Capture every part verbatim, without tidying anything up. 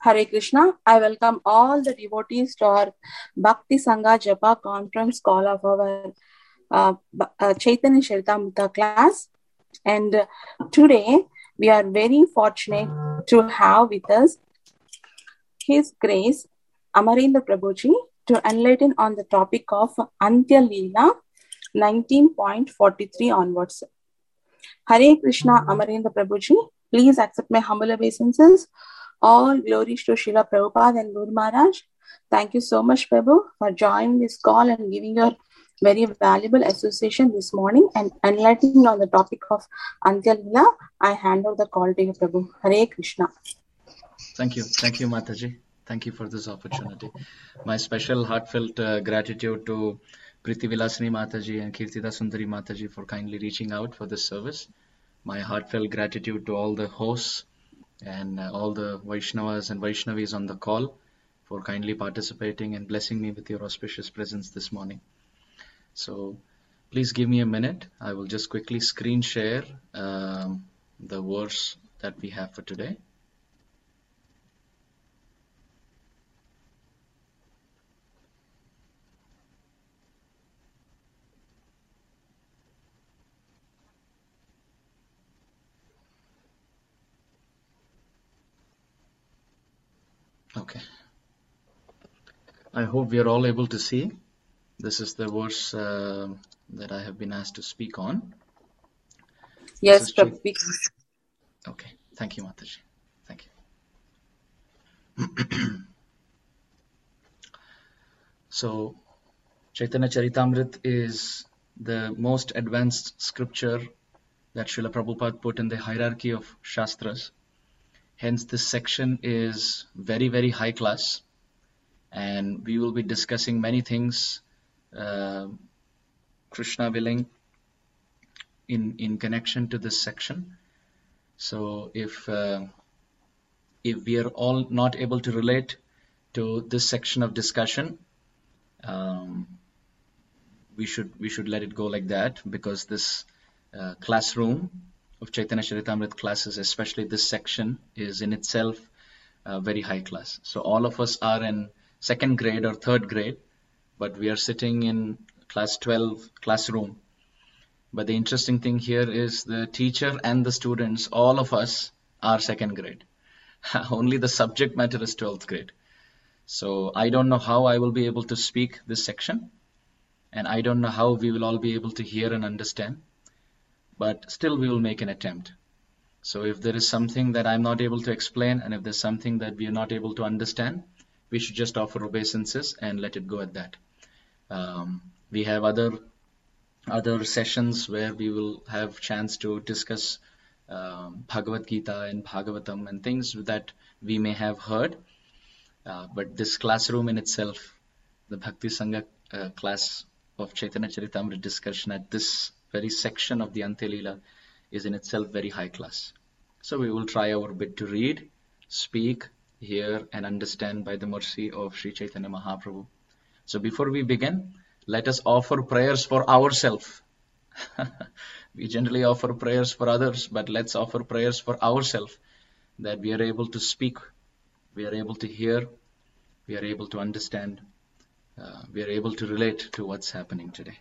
Hare Krishna. I welcome all the devotees to our Bhakti Sangha Japa conference call of our uh, uh, Chaitanya Charitamrita class. And uh, today we are very fortunate to have with us His Grace Amarendra Prabhuji to enlighten on the topic of Antya Leela nineteen point four three onwards. Hare Krishna Amarendra Prabhuji. Please accept my humble obeisances. All glories to Srila Prabhupada and Guru Maharaj. Thank you so much, Prabhu, for joining this call and giving your very valuable association this morning and enlightening on the topic of Antya Leela. I hand over the call to you, Prabhu. Hare Krishna. Thank you. Thank you, Mataji. Thank you for this opportunity. My special heartfelt uh, gratitude to Priti Vilasini Mataji and Kirtida Sundari Mataji for kindly reaching out for this service. My heartfelt gratitude to all the hosts and uh, all the Vaishnavas and Vaishnavis on the call for kindly participating and blessing me with your auspicious presence this morning. So please give me a minute. I will just quickly screen share um, the verse that we have for today. Okay. I hope we are all able to see. This is the verse uh, that I have been asked to speak on. Yes, Prabhu. Okay. Thank you, Mataji. Thank you. So, Chaitanya Charitamrita is the most advanced scripture that Srila Prabhupada put in the hierarchy of Shastras. Hence, this section is very, very high class. And we will be discussing many things, uh, Krishna willing, in, in connection to this section. So if uh, if we are all not able to relate to this section of discussion, um, we should we should let it go like that, because this uh, classroom of Chaitanya Charitamrita classes, especially this section, is in itself uh, very high class. So all of us are in second grade or third grade, but we are sitting in class twelve classroom. But the interesting thing here is the teacher and the students, all of us are second grade. Only the subject matter is twelfth grade. So I don't know how I will be able to speak this section, and I don't know how we will all be able to hear and understand, but still we will make an attempt. So if there is something that I'm not able to explain, and if there's something that we are not able to understand, we should just offer obeisances and let it go at that. Um, we have other other sessions where we will have chance to discuss um, Bhagavad Gita and Bhagavatam and things that we may have heard. Uh, but this classroom in itself, the Bhakti Sangha uh, class of Chaitanya Charitamrita discussion at this very section of the Antya Leela is in itself very high class. So we will try our bit to read, speak, hear and understand by the mercy of Sri Chaitanya Mahaprabhu. So before we begin, let us offer prayers for ourselves. We generally offer prayers for others, but let's offer prayers for ourselves, that we are able to speak, we are able to hear, we are able to understand, uh, we are able to relate to what's happening today.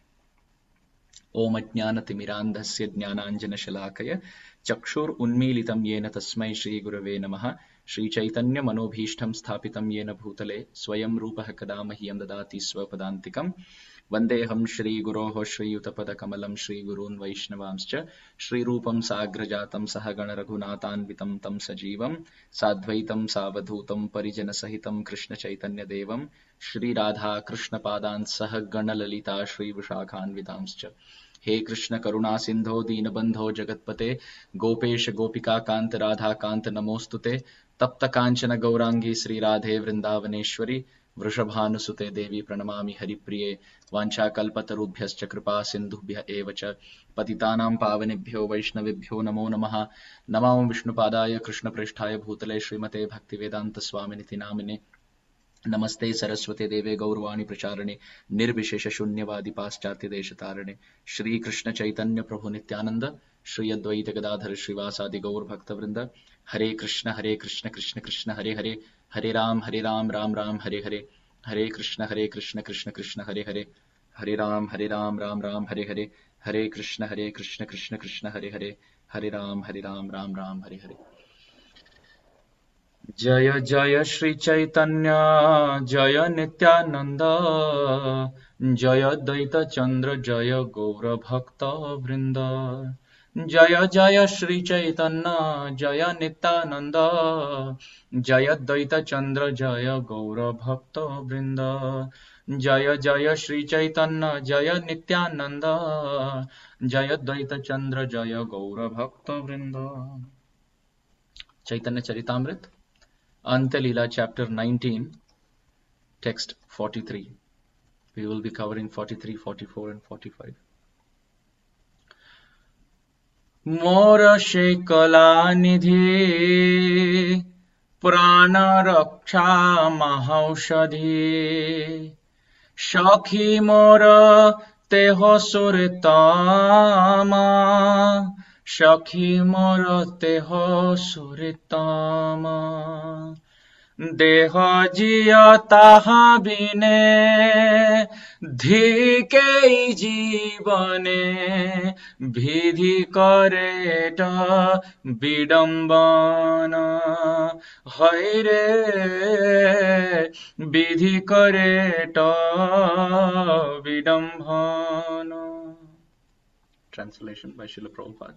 Om Ajnanatimirandhasya Jnananjana Shalakaya Chakshur Unmilitam Yena Tasmai Shri Gurave Namaha Shri Chaitanya Manobhishtam Sthapitam Yena Bhutale Swayam Rupaha Kadamahyam Dadati Swapadantikam Vandeham Shri Guroho Shri Utapada Kamalam Shri Gurun Vaishnavamscha Shri Rupam Sagrajatam Sahagana Raghunatan Vitam Tam Sajivam Sadvaitam Savadhutam Parijana Sahitam Krishna Chaitanya Devam Shri Radha Krishna Padan Sahagana Lalita Shri Vishakhan Vitamscha. हे कृष्ण करुणा सिंधो दीनबंधो जगतपते गोपेश गोपिका कांत राधा कांत नमोस्तुते तप्त कांचन गौरांगी श्री राधे वृंदावनेश्वरी वृषभानुसुते देवी प्रणमामि हरिप्रिये वाञ्छाकल्पतरुभ्यश्च कृपा सिन्धुभ्य एव च पतितानां पावनेभ्यो वैष्णवेभ्यो नमो नमः। नमो विष्णुपादाय कृष्णप्रेष्ठाय भूतले श्रीमते भक्तिवेदांत स्वामिनिति नामिने नमस्ते सरस्वते देवे गौरवाणी प्रचारणे निर्विशेष शून्यवादी पाश्चात्य देश तारणे श्री कृष्ण चैतन्य प्रभु नित्यानंद श्री अद्वैत गदाधर श्रीवासादि गौर भक्त वृंद हरे कृष्ण हरे Krishna Krishna Krishna Hare Hare Hare Ram, Hare Ram, Ram Ram, Hare Hare, Hare Krishna, Hare Krishna, Krishna Krishna, Hare Hare, Hare Ram, Hare Ram, Ram Ram, Hare Hare, Hare Krishna, Hare Krishna, Krishna Krishna, Hare Hare, Hare Ram, Hare Ram, Ram Ram, Hare Hare. Jaya Jaya Shri Chaitanya, Jaya Nityananda, Jaya Daita Chandra, Jaya Gaura Bhakta Vrinda. Jaya Jaya Shri Chaitanya, Jaya Nityananda, Jaya Daita Chandra, Jaya Gaura Bhakta Vrinda. Jaya Jaya Shri Chaitanya, Jaya Nityananda, Jaya Daita Chandra, Jaya Gaura Bhakta Vrinda. Chaitanya Charitamrit, Anta Leela, chapter nineteen, text forty-three. We will be covering forty-three, forty-four and forty-five. Mora Shekala Nidhi Prana Raksha Mahaushadhi Shakhi Mora Teho Suritama Shakhi Mora Teho Suritama Deha jiya taha bine dhike jibane vidhi kareta bidambana haire vidhi kareta bidambana. Translation by Srila Prabhupada.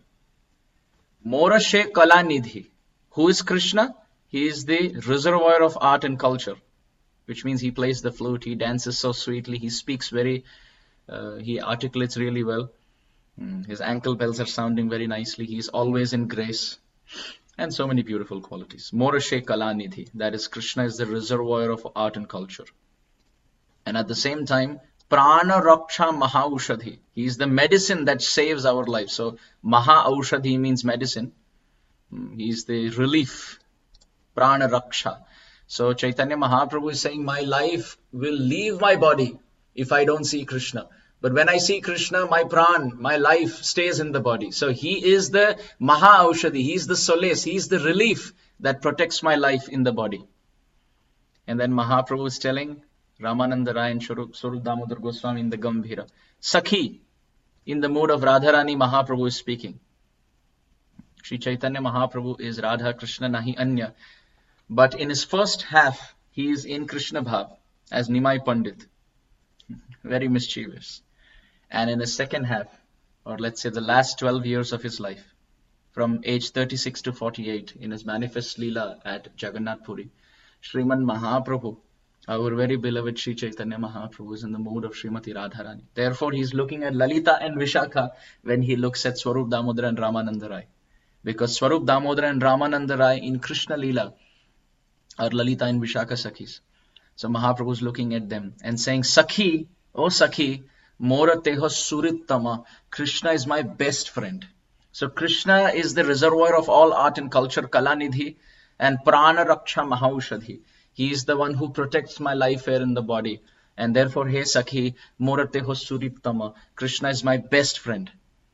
Morashe Kala Nidhi. Who is Krishna? He is the reservoir of art and culture, which means he plays the flute, he dances so sweetly, he speaks very, uh, he articulates really well. Mm, his ankle bells are sounding very nicely. He is always in grace, and so many beautiful qualities. Morashe Kala Nidhi, that is, Krishna is the reservoir of art and culture. And at the same time, Prana Raksha Mahaushadhi, he is the medicine that saves our life. So Mahaushadhi means medicine. Mm, he is the relief. Prana Raksha. So Chaitanya Mahaprabhu is saying, my life will leave my body if I don't see Krishna. But when I see Krishna, my pran, my life stays in the body. So he is the Maha Aushadhi, he is the solace, he is the relief that protects my life in the body. And then Mahaprabhu is telling Ramananda Rai and Swarup Damodar Goswami in the Gambhira. Sakhi, in the mood of Radharani, Mahaprabhu is speaking. Shri Chaitanya Mahaprabhu is Radha Krishna Nahi Anya. But in his first half, he is in Krishna Bhav as Nimai Pandit, very mischievous. And in his second half, or let's say the last twelve years of his life, from age thirty-six to forty-eight, in his manifest Leela at Jagannath Puri, Sriman Mahaprabhu, our very beloved Sri Chaitanya Mahaprabhu, is in the mood of Srimati Radharani. Therefore, he is looking at Lalita and Vishakha when he looks at Swarup Damodar and Ramananda Rai. Because Swarup Damodar and Ramananda Rai in Krishna Leela are Lalita and Vishakha Sakhis. So Mahaprabhu is looking at them and saying, Sakhi, oh Sakhi, Mora Teho Surittama, Krishna is my best friend. So Krishna is the reservoir of all art and culture, Kalanidhi, and Prana Raksha Mahaushadhi. He is the one who protects my life here in the body. And therefore, hey Sakhi, Mora Teho Surittama, Krishna is my best friend.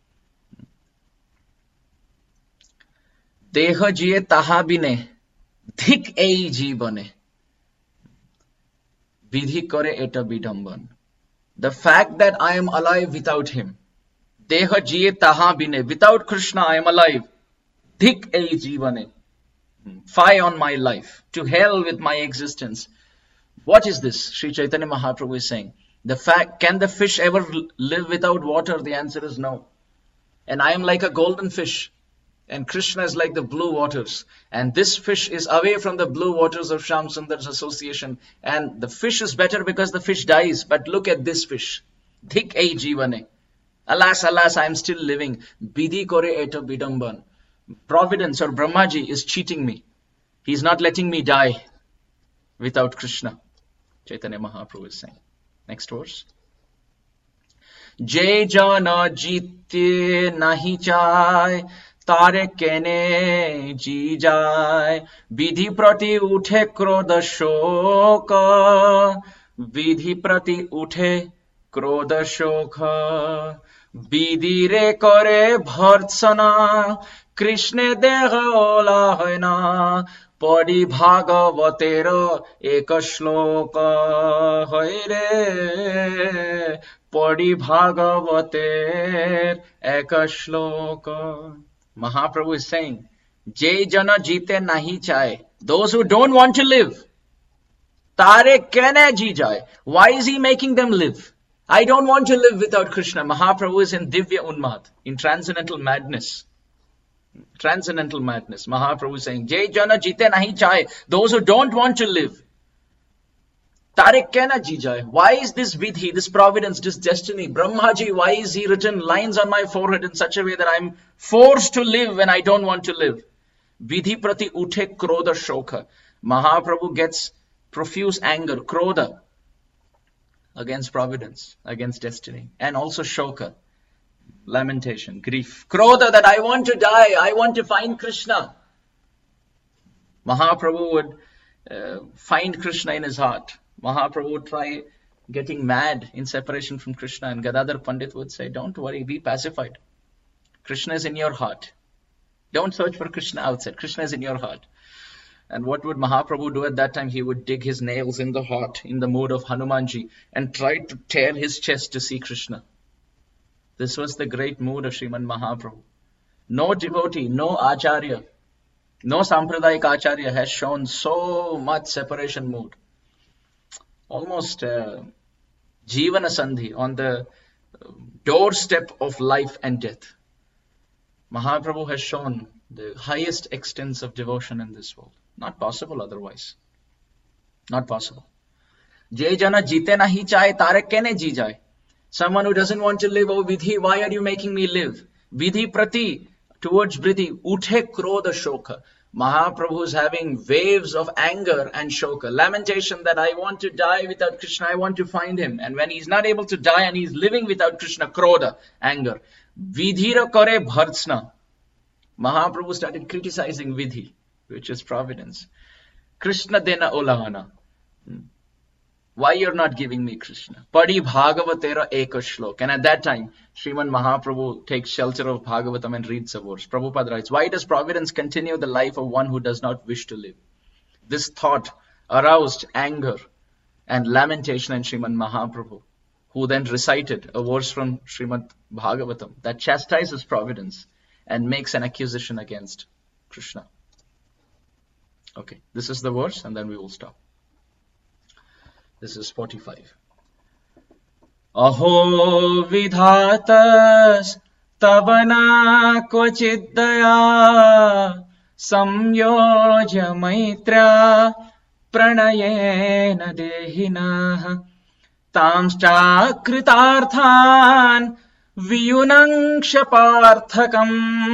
Deha jiye taha bine, dhik ei jibane. Vidhi kore eta bidamban. The fact that I am alive without him. Deha jiye taha bine. Without Krishna, I am alive. Dhik ei jivane. Fie on my life. To hell with my existence. What is this? Sri Chaitanya Mahaprabhu is saying. The fact, can the fish ever live without water? The answer is no. And I am like a golden fish. And Krishna is like the blue waters. And this fish is away from the blue waters of Shyam Sundar's association. And the fish is better because the fish dies. But look at this fish. Dhik ei jivane. Alas, alas, I am still living. Bidhi kore eta bidamban. Providence or Brahmaji is cheating me. He is not letting me die without Krishna. Chaitanya Mahaprabhu is saying. Next verse. Jai jana jitye nahi chai. तारे केने जी जाए विधि प्रति उठे क्रोध शोक विधि प्रति उठे क्रोध शोक विधि रे करे भर्त्सना कृष्ण देह ओला है ना পড়ি ভাগবতের এক শ্লোক হয় রে পড়ি ভাগবতের এক শ্লোক. Mahaprabhu is saying, je jana jite nahi chahe, those who don't want to live, tare kene ji jaye. Why is he making them live? I don't want to live without Krishna. Mahaprabhu is in Divya Unmad, in transcendental madness. Transcendental madness. Mahaprabhu is saying, je jana jite nahi chahe, those who don't want to live, tare kena ji jaye. Why is this vidhi, this providence, this destiny? Brahmaji, why is he written lines on my forehead in such a way that I'm forced to live when I don't want to live? Vidhi prati uthe krodha shokha. Mahaprabhu gets profuse anger, krodha, against providence, against destiny, and also shoka, lamentation, grief. Krodha, that I want to die, I want to find Krishna. Mahaprabhu would uh, find Krishna in his heart. Mahaprabhu would try getting mad in separation from Krishna, and Gadadhar Pandit would say, don't worry, be pacified. Krishna is in your heart. Don't search for Krishna outside. Krishna is in your heart. And what would Mahaprabhu do at that time? He would dig his nails in the heart, in the mood of Hanumanji, and try to tear his chest to see Krishna. This was the great mood of Sriman Mahaprabhu. No devotee, no acharya, no sampradayik acharya has shown so much separation mood. Almost uh, Jivana Sandhi, on the doorstep of life and death. Mahaprabhu has shown the highest extents of devotion in this world. Not possible otherwise. Not possible. Je jana jite nahi chahe, tare kene ji jaye. Someone who doesn't want to live, oh Vidhi, why are you making me live? Vidhi prati, towards Vidhi, uthe krodha shoka. Mahaprabhu is having waves of anger and shoka, lamentation that I want to die without Krishna, I want to find him. And when he's not able to die and he's living without Krishna, krodha, anger. Vidhira kare bhartsna. Mahaprabhu started criticizing Vidhi, which is providence. Krishna dena olahana. Why you're not giving me Krishna? Padi Bhagavatera eka shlok. And at that time, Sriman Mahaprabhu takes shelter of Bhagavatam and reads the verse. Prabhupada writes, why does providence continue the life of one who does not wish to live? This thought aroused anger and lamentation in Sriman Mahaprabhu, who then recited a verse from Srimad Bhagavatam that chastises providence and makes an accusation against Krishna. Okay, this is the verse and then we will stop. This is forty-five. Aho vidhatas tavana kvachiddaya samyojya maitra pranayena dehinah tamscha kritarthan viyunangshaparthakam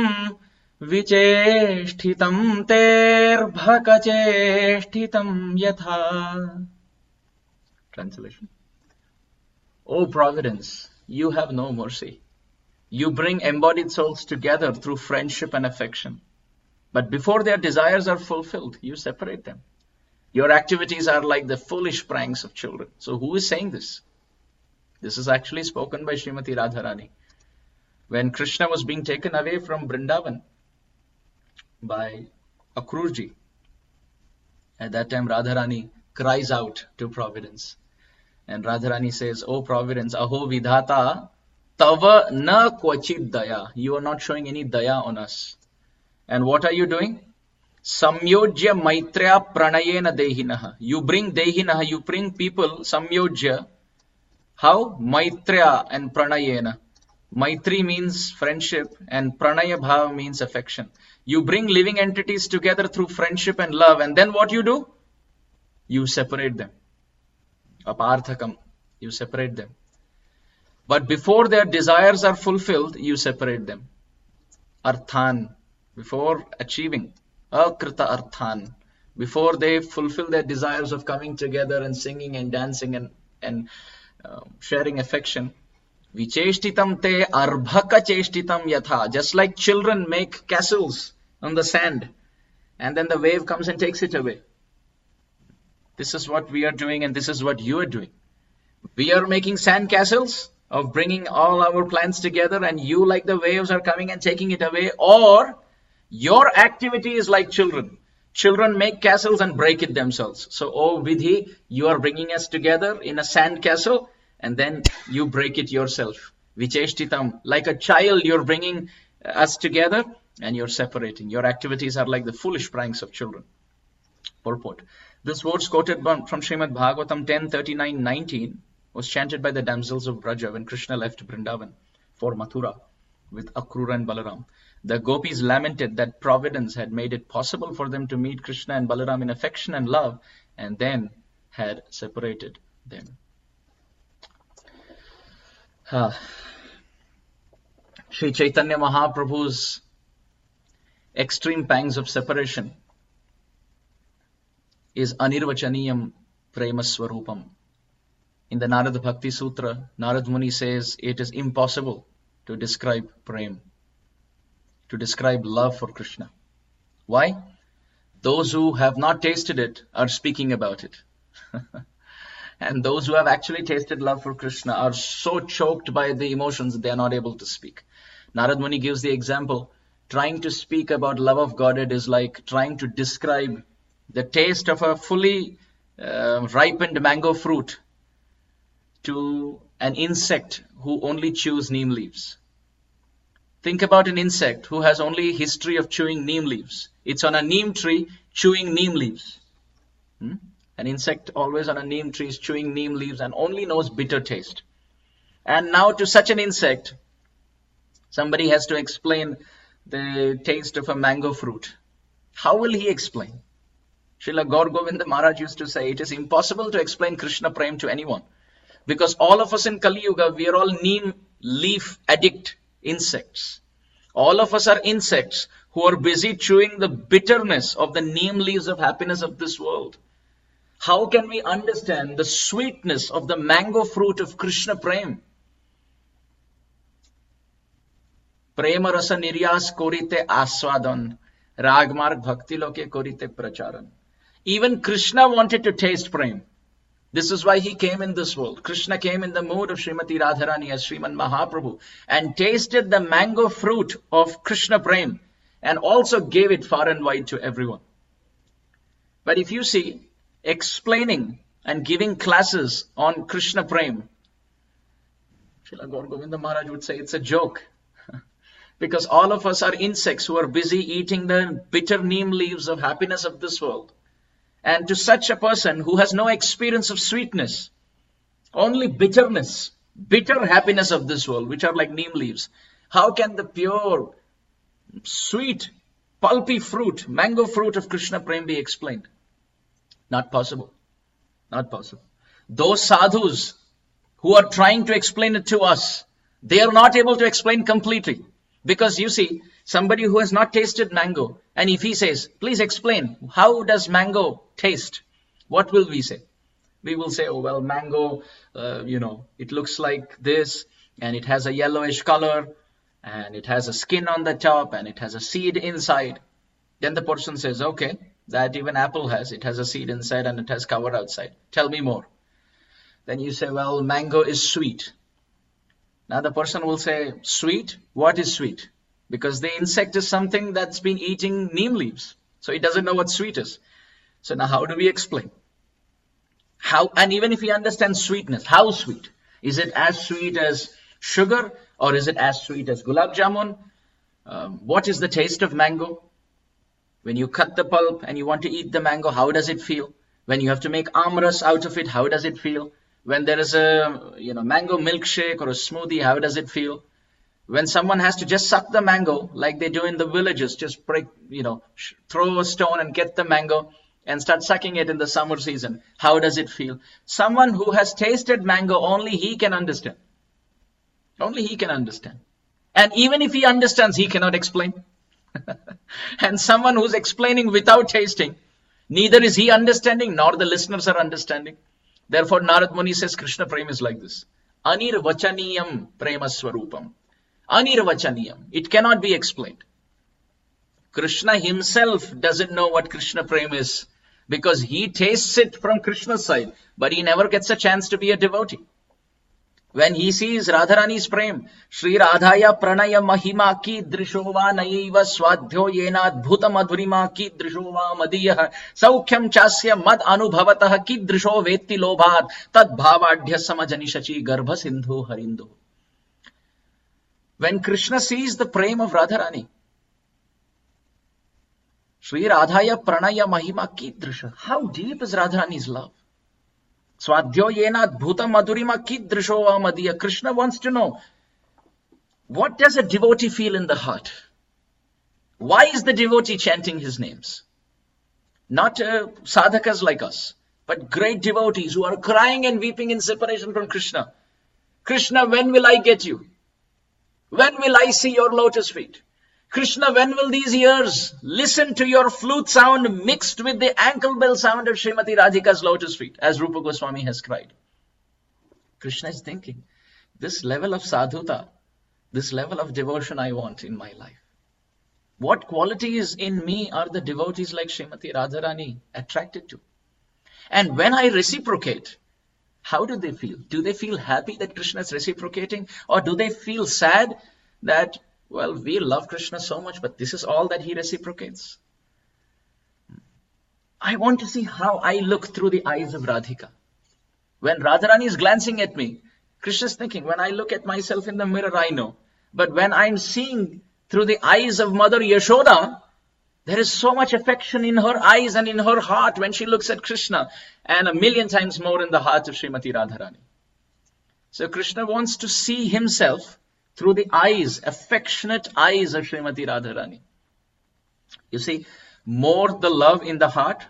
vicheshtitam ter bhakacheshtitam yatha. Translation. O Providence, you have no mercy. You bring embodied souls together through friendship and affection. But before their desires are fulfilled, you separate them. Your activities are like the foolish pranks of children. So who is saying this? This is actually spoken by Srimati Radharani. When Krishna was being taken away from Vrindavan by Akrurji, at that time Radharani cries out to Providence. And Radharani says, O Providence, aho vidhata tava na kvachid daya. You are not showing any daya on us. And what are you doing? Samyojya maitrya pranayena dehinaha. You bring dehinaha, you bring people, samyojya. How? Maitrya and pranayena. Maitri means friendship and pranaya bhava means affection. You bring living entities together through friendship and love. And then what you do? You separate them. Aparthakam. You separate them. But before their desires are fulfilled, you separate them. Arthan. Before achieving. Akrita arthan. Before they fulfill their desires of coming together and singing and dancing and, and uh, sharing affection. Vicheshtitam te arbhaka cheshtitam yatha. Just like children make castles on the sand. And then the wave comes and takes it away. This is what we are doing and this is what you are doing. We are making sand castles of bringing all our plans together and you like the waves are coming and taking it away. Or your activity is like children. Children make castles and break it themselves. So, oh Vidhi, you are bringing us together in a sand castle and then you break it yourself. Vicheshtitam, like a child, you're bringing us together and you're separating. Your activities are like the foolish pranks of children. Purport. This words quoted from Srimad Bhagavatam ten thirty-nine nineteen was chanted by the damsels of Braja when Krishna left Vrindavan for Mathura with Akrura and Balaram. The gopis lamented that providence had made it possible for them to meet Krishna and Balaram in affection and love and then had separated them. Ah. Sri Chaitanya Mahaprabhu's extreme pangs of separation is Anirvachaniyam Prema Swarupam. In the Narada Bhakti Sutra, Narad Muni says it is impossible to describe prem, to describe love for Krishna. Why? Those who have not tasted it are speaking about it. And those who have actually tasted love for Krishna are so choked by the emotions that they are not able to speak. Narad Muni gives the example, trying to speak about love of Godhead is like trying to describe the taste of a fully uh, ripened mango fruit to an insect who only chews neem leaves. Think about an insect who has only history of chewing neem leaves. It's on a neem tree chewing neem leaves. Hmm? An insect always on a neem tree is chewing neem leaves and only knows bitter taste. And now to such an insect, somebody has to explain the taste of a mango fruit. How will he explain? Srila Gaur Govinda Maharaj used to say, it is impossible to explain Krishna Prem to anyone. Because all of us in Kali Yuga, we are all neem leaf addict insects. All of us are insects who are busy chewing the bitterness of the neem leaves of happiness of this world. How can we understand the sweetness of the mango fruit of Krishna Prem? Prema rasa niryas korite aswadan, ragmarg bhakti loke korite pracharan. Even Krishna wanted to taste Prem. This is why he came in this world. Krishna came in the mood of Srimati Radharani as Sriman Mahaprabhu and tasted the mango fruit of Krishna Prem and also gave it far and wide to everyone. But if you see, explaining and giving classes on Krishna Prem, Srila Gaur Govinda Maharaj would say it's a joke. Because all of us are insects who are busy eating the bitter neem leaves of happiness of this world. And to such a person who has no experience of sweetness, only bitterness, bitter happiness of this world, which are like neem leaves, how can the pure, sweet, pulpy fruit, mango fruit of Krishna Prem be explained? Not possible. Not possible. Those sadhus who are trying to explain it to us, they are not able to explain completely. Because you see, somebody who has not tasted mango, and if he says, please explain, how does mango taste? What will we say? We will say, oh, well, mango, uh, you know, it looks like this, and it has a yellowish color, and it has a skin on the top, and it has a seed inside. Then the person says, okay, that even apple has. It has a seed inside, and it has cover outside. Tell me more. Then you say, well, mango is sweet. Now the person will say, sweet? What is sweet? Because the insect is something that's been eating neem leaves. So it doesn't know what sweet is. So now how do we explain? How, and even if we understand sweetness, how sweet? Is it as sweet as sugar? Or is it as sweet as gulab jamun? Um, what is the taste of mango? When you cut the pulp and you want to eat the mango, how does it feel? When you have to make amras out of it, how does it feel? When there is a, you know, mango milkshake or a smoothie, how does it feel? When someone has to just suck the mango, like they do in the villages, just break, you know, throw a stone and get the mango and start sucking it in the summer season, how does it feel? Someone who has tasted mango, only he can understand. Only he can understand. And even if he understands, he cannot explain. And someone who's explaining without tasting, neither is he understanding, nor the listeners are understanding. Therefore, Narad Muni says Krishna Prem is like this. Anirvachaniyam Prema Swarupam. Anirvachaniyam. It cannot be explained. Krishna himself doesn't know what Krishna Prem is because he tastes it from Krishna's side, but he never gets a chance to be a devotee. When he sees Radharani's prem, Shri Radhaya Pranaya Mahima Ki Drishova Naiva Swadhyo Yena Bhuta Madhurima Ki Drishova Madiyah Saukhyam Chasya Mad Anubhavatah Ki Drisho Vetti Lobhat Tad Bhavadhya Samajanishachi Garbha Sindhu Harindu. When Krishna sees the prem of Radharani, Shri Radhaya Pranaya Mahima Ki Drisha. How deep is Radharani's love? Swadhyo Yena Bhuta Madhurima Ki Drishova Madiyah. Krishna wants to know, what does a devotee feel in the heart? Why is the devotee chanting his names? Not uh, sadhakas like us, but great devotees who are crying and weeping in separation from Krishna. Krishna, when will I get you? When will I see your lotus feet? Krishna, when will these ears listen to your flute sound mixed with the ankle bell sound of Srimati Radhika's lotus feet, as Rupa Goswami has cried? Krishna is thinking, this level of sadhuta, this level of devotion I want in my life. What qualities in me are the devotees like Srimati Radharani attracted to? And when I reciprocate, how do they feel? Do they feel happy that Krishna is reciprocating? Or do they feel sad that, well, we love Krishna so much, but this is all that he reciprocates? I want to see how I look through the eyes of Radhika. When Radharani is glancing at me, Krishna is thinking, when I look at myself in the mirror, I know. But when I'm seeing through the eyes of Mother Yashoda, there is so much affection in her eyes and in her heart when she looks at Krishna, and a million times more in the heart of Srimati Radharani. So Krishna wants to see himself through the eyes, affectionate eyes of Srimati Radharani. You see, more the love in the heart,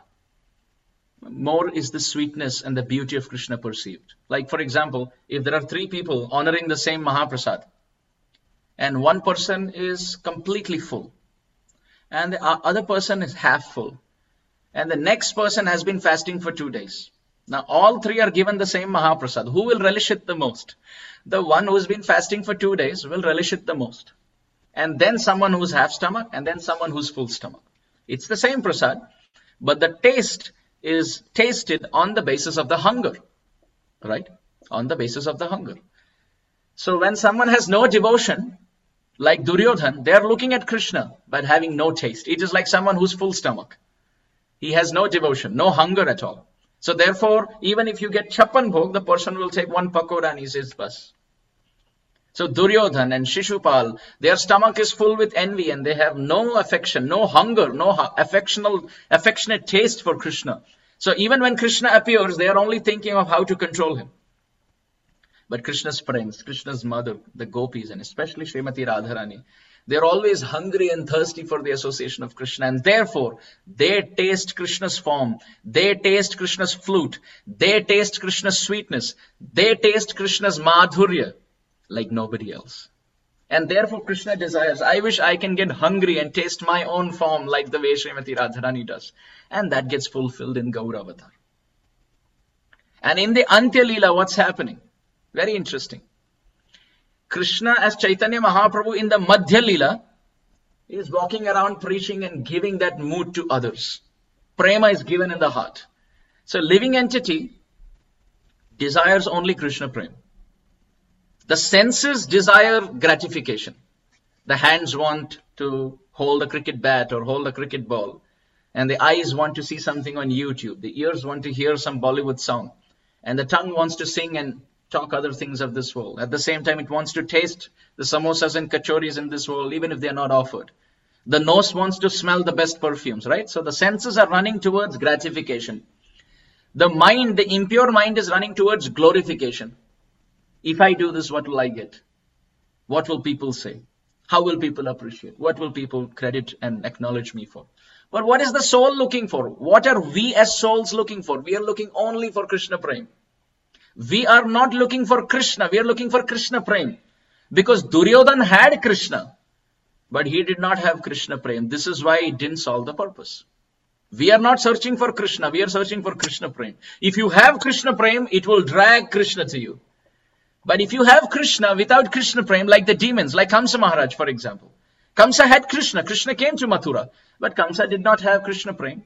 more is the sweetness and the beauty of Krishna perceived. Like, for example, if there are three people honoring the same Mahaprasad, and one person is completely full, and the other person is half full, and the next person has been fasting for two days. Now, all three are given the same Mahaprasad. Who will relish it the most? The one who's been fasting for two days will relish it the most. And then someone who's half stomach, and then someone who's full stomach. It's the same prasad, but the taste is tasted on the basis of the hunger. Right? On the basis of the hunger. So when someone has no devotion, like Duryodhan, they are looking at Krishna, but having no taste. It is like someone who's full stomach. He has no devotion, no hunger at all. So therefore, even if you get chappan bhog, the person will take one pakora and he says, bas. So Duryodhan and Shishupal, their stomach is full with envy and they have no affection, no hunger, no affectional, affectionate taste for Krishna. So even when Krishna appears, they are only thinking of how to control him. But Krishna's friends, Krishna's mother, the gopis, and especially Srimati Radharani, they're always hungry and thirsty for the association of Krishna, and therefore they taste Krishna's form, they taste Krishna's flute, they taste Krishna's sweetness, they taste Krishna's madhurya like nobody else. And therefore Krishna desires, I wish I can get hungry and taste my own form like the way Srimati Radharani does. And that gets fulfilled in Gaura Avatar. And in the Antya Leela, what's happening? Very interesting. Krishna as Chaitanya Mahaprabhu in the Madhya Leela is walking around preaching and giving that mood to others. Prema is given in the heart. So living entity desires only Krishna Prema. The senses desire gratification. The hands want to hold a cricket bat or hold a cricket ball. And the eyes want to see something on YouTube. The ears want to hear some Bollywood song. And the tongue wants to sing and talk other things of this world. At the same time, it wants to taste the samosas and kachoris in this world, even if they are not offered. The nose wants to smell the best perfumes, right? So the senses are running towards gratification. The mind, the impure mind is running towards glorification. If I do this, what will I get? What will people say? How will people appreciate? What will people credit and acknowledge me for? But what is the soul looking for? What are we as souls looking for? We are looking only for Krishna Prem. We are not looking for Krishna. We are looking for Krishna Prem. Because Duryodhan had Krishna, but he did not have Krishna Prem. This is why it didn't solve the purpose. We are not searching for Krishna. We are searching for Krishna Prem. If you have Krishna Prem, it will drag Krishna to you. But if you have Krishna without Krishna Prem, like the demons, like Kamsa Maharaj, for example. Kamsa had Krishna. Krishna came to Mathura. But Kamsa did not have Krishna Prem.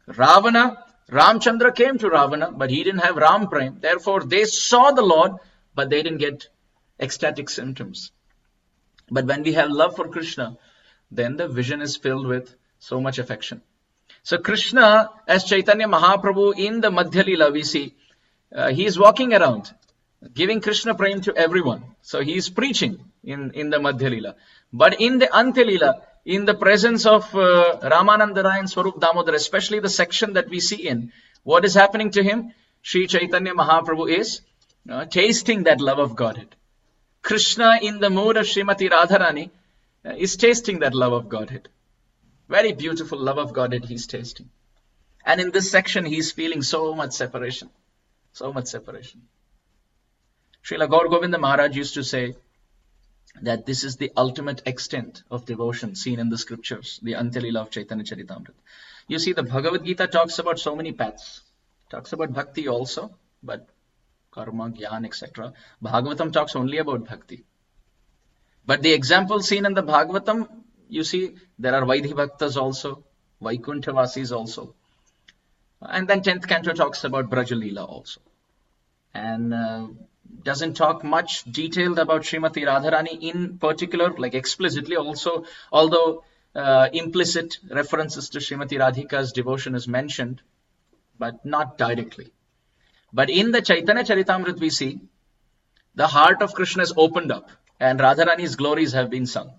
Ravana, Ramchandra came to Ravana, but he didn't have Ram Prem. Therefore, they saw the Lord, but they didn't get ecstatic symptoms. But when we have love for Krishna, then the vision is filled with so much affection. So Krishna, as Chaitanya Mahaprabhu in the Madhya Leela, we see, uh, he is walking around, giving Krishna Prem to everyone. So he is preaching in, in the Madhya Leela. But in the Antya Leela, in the presence of uh, Ramananda Rai and Swarup Damodar, especially the section that we see in, what is happening to him? Sri Chaitanya Mahaprabhu is uh, tasting that love of Godhead. Krishna in the mood of Srimati Radharani uh, is tasting that love of Godhead. Very beautiful love of Godhead he's tasting. And in this section, he's feeling so much separation. So much separation. Srila Gaur Govinda Maharaj used to say that this is the ultimate extent of devotion seen in the scriptures, the Antya Leela of Chaitanya Charitamrita. You see, the Bhagavad Gita talks about so many paths. Talks about bhakti also, but karma, jnana, et cetera. Bhagavatam talks only about bhakti. But the examples seen in the Bhagavatam, you see, there are Vaidhi Bhaktas also, Vaikuntha-vasis also. And then tenth canto talks about Braja Leela also. And uh, doesn't talk much detailed about Srimati Radharani in particular, like explicitly also, although uh, implicit references to Srimati Radhika's devotion is mentioned, but not directly. But in the Chaitanya Charitamrita we see, the heart of Krishna is opened up and Radharani's glories have been sung.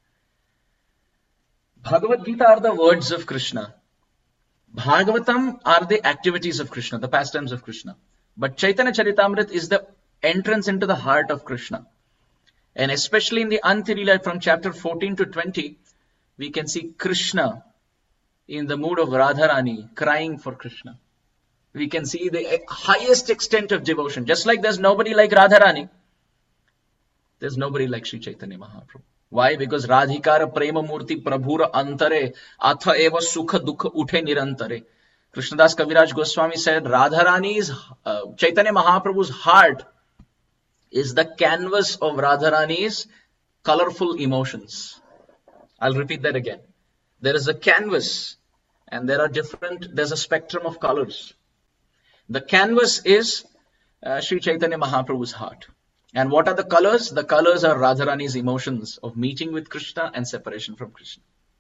Bhagavad Gita are the words of Krishna. Bhagavatam are the activities of Krishna, the pastimes of Krishna. But Chaitanya Charitamrita is the entrance into the heart of Krishna. And especially in the Antya Leela from chapter fourteen to twenty, we can see Krishna in the mood of Radharani crying for Krishna. We can see the highest extent of devotion. Just like there's nobody like Radharani, there's nobody like Sri Chaitanya Mahaprabhu. Why? Because Radhikara Prema Murti Prabhura Antare Atha Eva Sukha Dukha Uthe Nirantare. Krishnadas Kaviraj Goswami said Radharani's, uh, Chaitanya Mahaprabhu's heart is the canvas of Radharani's colorful emotions. I'll repeat that again. There is a canvas and there are different, there's a spectrum of colors. The canvas is uh, Sri Chaitanya Mahaprabhu's heart. And what are the colors? The colors are Radharani's emotions of meeting with Krishna and separation from Krishna.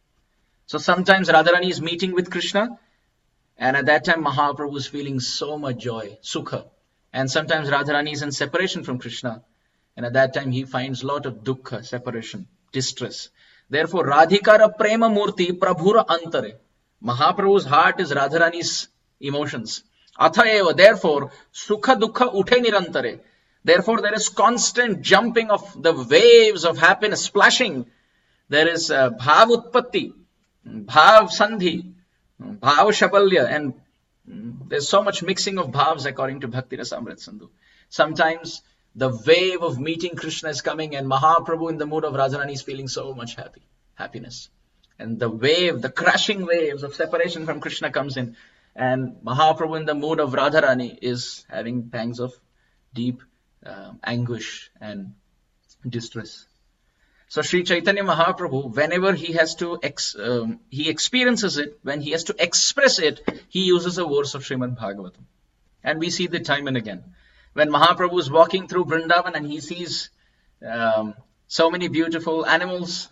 So sometimes Radharani is meeting with Krishna, and at that time Mahaprabhu is feeling so much joy, sukha. And sometimes Radharani is in separation from Krishna, and at that time he finds a lot of dukkha, separation, distress. Therefore, Radhikara Prema Murti Prabhura Antare. Mahaprabhu's heart is Radharani's emotions. Athaeva, therefore, Sukha Dukkha Uthe Nirantare. Therefore, there is constant jumping of the waves of happiness, splashing. There is uh, Bhav Utpatti, Bhav Sandhi, Bhav Shapalya, and mm, there's so much mixing of bhavs according to Bhakti Rasamrita Sindhu. Sometimes the wave of meeting Krishna is coming and Mahaprabhu in the mood of Radharani is feeling so much happy, happiness. And the wave, the crashing waves of separation from Krishna comes in. And Mahaprabhu in the mood of Radharani is having pangs of deep uh, anguish and distress. So Sri Chaitanya Mahaprabhu, whenever he has to, ex, um, he experiences it, when he has to express it, he uses a verse of Srimad Bhagavatam. And we see the time and again. When Mahaprabhu is walking through Vrindavan and he sees um, so many beautiful animals,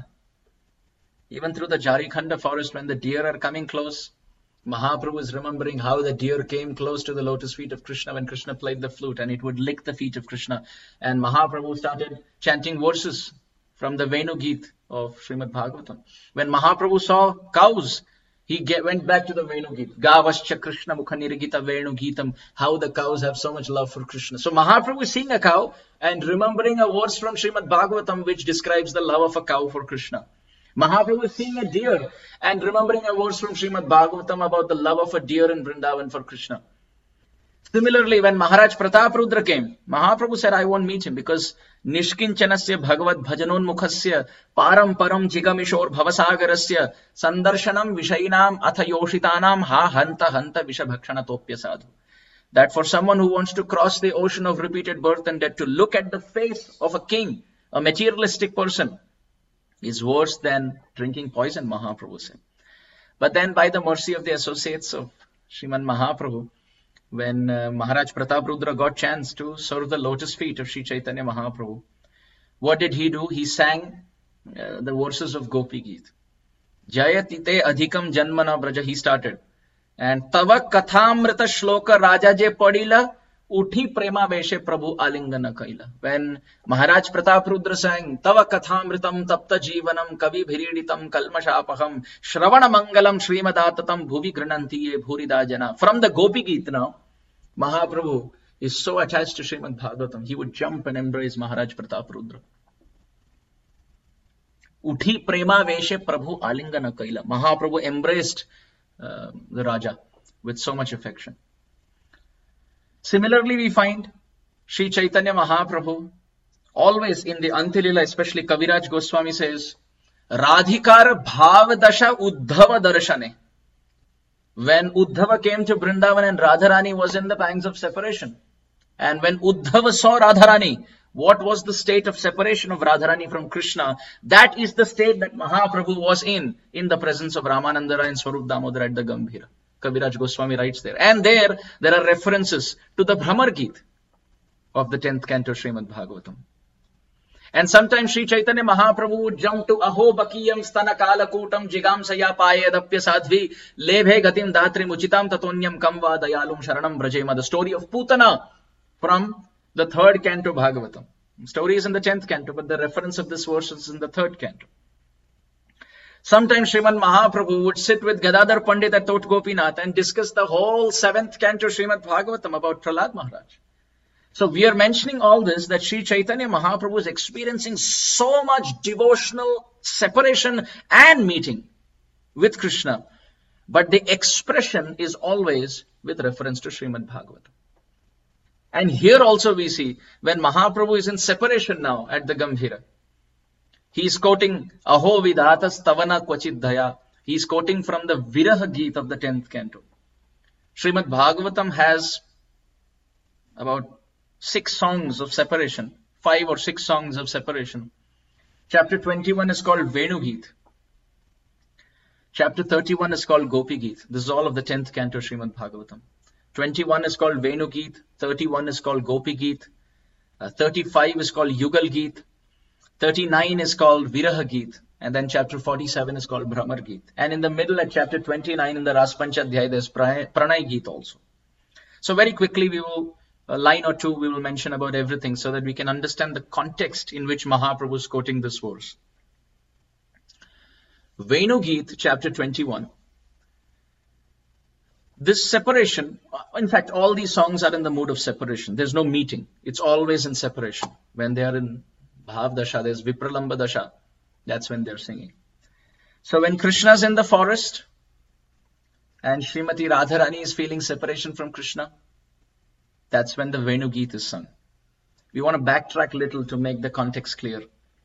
even through the Jarikhanda forest when the deer are coming close, Mahaprabhu is remembering how the deer came close to the lotus feet of Krishna when Krishna played the flute and it would lick the feet of Krishna. And Mahaprabhu started chanting verses from the Venu Geet of Srimad Bhagavatam. When Mahaprabhu saw cows, he get, went back to the Venu Geet. Gavascha Krishna Mukha Nirgita Venu Geetam. How the cows have so much love for Krishna. So Mahaprabhu is seeing a cow and remembering a verse from Srimad Bhagavatam which describes the love of a cow for Krishna. Mahaprabhu is seeing a deer and remembering a verse from Srimad Bhagavatam about the love of a deer in Vrindavan for Krishna. Similarly, when Maharaj Prataprudra came, Mahaprabhu said, I won't meet him because Nishkinchanasya Bhagavad Bhajanon Mukhasya Param Param Jigamishor Bhavasagarasya Sandarshanam Vishainam Atha Yoshitanam Ha Hanta Hanta Vishabhakshana Topya Sadhu. That for someone who wants to cross the ocean of repeated birth and death, to look at the face of a king, a materialistic person, is worse than drinking poison, Mahaprabhu said. But then by the mercy of the associates of Sriman Mahaprabhu, when uh, Maharaj Prataprudra got chance to serve the lotus feet of Sri Chaitanya Mahaprabhu, what did he do? He sang uh, the verses of Gopi Geet. Jayatite adhikam janmana braja, he started. And tava kathamrita shloka raja je padila, uthi prema veshe prabhu alingana kaila. When Maharaj Prataprudra sang, tava kathamritam tapta jivanam kavi bhiriditam kalmashapaham shravana mangalam srimadattatam bhuvi grananti ye bhurida jana. From the Gopi Geet now, Mahaprabhu is so attached to Srimad Bhagavatam, he would jump and embrace Maharaj Prataprudra. Uthi prema veshe prabhu alingana kaila. Mahaprabhu embraced uh, the Raja with so much affection. Similarly, we find Sri Chaitanya Mahaprabhu always in the Antilila, especially Kaviraj Goswami says, Radhikar bhav dasha uddhava darshane. When Uddhava came to Vrindavan and Radharani was in the pangs of separation. And when Uddhava saw Radharani, what was the state of separation of Radharani from Krishna? That is the state that Mahaprabhu was in, in the presence of Ramanandara and Swarup Damodar at the Gambhira. Kaviraj Goswami writes there. And there, there are references to the Bhramar Geet of the tenth canto Srimad Bhagavatam. And sometimes Sri Chaitanya Mahaprabhu would jump to Aho Bakiyam Stana Kalakutam Jigam Saya Payedapya Sadhvi Lebhe Gatim Datrim Uchitam Tatonyam Kamva Dayalum Sharanam Brajema. The story of Putana from the third canto Bhagavatam. The story is in the tenth canto, but the reference of this verse is in the third canto. Sometimes Srimad Mahaprabhu would sit with Gadadhar Pandit at Tot Gopinath and discuss the whole seventh canto Srimad Bhagavatam about Prahlad Maharaj. So we are mentioning all this, that Sri Chaitanya Mahaprabhu is experiencing so much devotional separation and meeting with Krishna. But the expression is always with reference to Srimad Bhagavatam. And here also we see, when Mahaprabhu is in separation now at the Gambhira, he is quoting Aho Vidatas Tavana Kvachid Dhaya. He is quoting from the Viraha Geet of the tenth canto. Srimad Bhagavatam has about six songs of separation, five or six songs of separation. Chapter twenty-one is called Venu Geet. Chapter thirty-one is called Gopi Geet. This is all of the tenth canto Srimad Bhagavatam. twenty-one is called Venu Geet, thirty-one is called Gopi Geet, uh, thirty-five is called Yugal Geet, thirty-nine is called Viraha Geet, and then chapter forty-seven is called Bhramar Geet. And in the middle at chapter twenty-nine in the Raspanchadhyaya there's Pranay Geet also. So very quickly we will, a line or two we will mention about everything so that we can understand the context in which Mahaprabhu is quoting this verse. Venu Geet, chapter twenty-one. This separation, in fact, all these songs are in the mood of separation. There's no meeting. It's always in separation. When they are in Bhav Dasha, there's Vipralamba Dasha. That's when they're singing. So when Krishna's in the forest and Srimati Radharani is feeling separation from Krishna, that's when the Venu Geet is sung. We want to backtrack a little to make the context clear.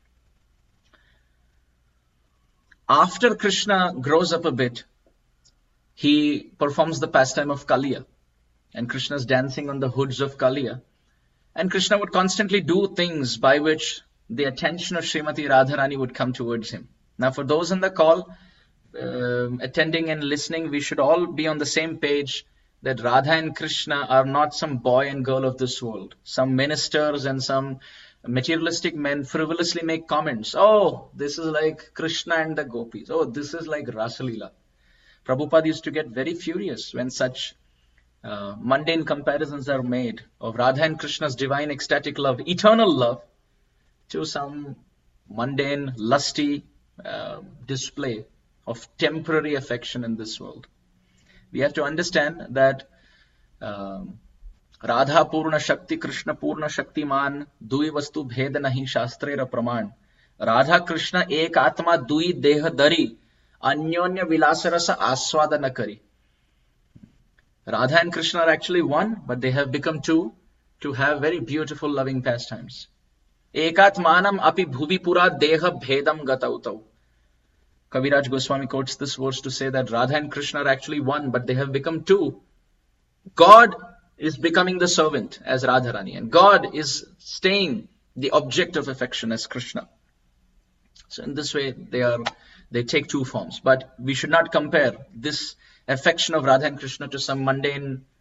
After Krishna grows up a bit, he performs the pastime of Kaliya. And Krishna's dancing on the hoods of Kaliya. And Krishna would constantly do things by which the attention of Srimati Radharani would come towards him. Now for those on the call, uh, attending and listening, we should all be on the same page that Radha and Krishna are not some boy and girl of this world. Some ministers and some materialistic men frivolously make comments. Oh, this is like Krishna and the gopis. Oh, this is like Rasalila. Prabhupada used to get very furious when such uh, mundane comparisons are made of Radha and Krishna's divine ecstatic love, eternal love, to some mundane, lusty uh, display of temporary affection in this world. We have to understand that um, Radha Purna Shakti, Krishna Purna Shakti Man, Dui Vastu Bhed Nahi Shastrera Praman. Radha Krishna Ek Atma Dui Deha Dari, Anyonya Vilasarasa Aswadana Kari. Radha and Krishna are actually one, but they have become two to have very beautiful loving pastimes. Ekatmanam api bhuvi pura deha bhedam gatautau. Kaviraj Goswami quotes this verse to say that Radha and Krishna are actually one, but they have become two. God is becoming the servant as Radharani, and God is staying the object of affection as Krishna. So in this way, they are they take two forms. But we should not compare this affection of Radha and Krishna to some mundane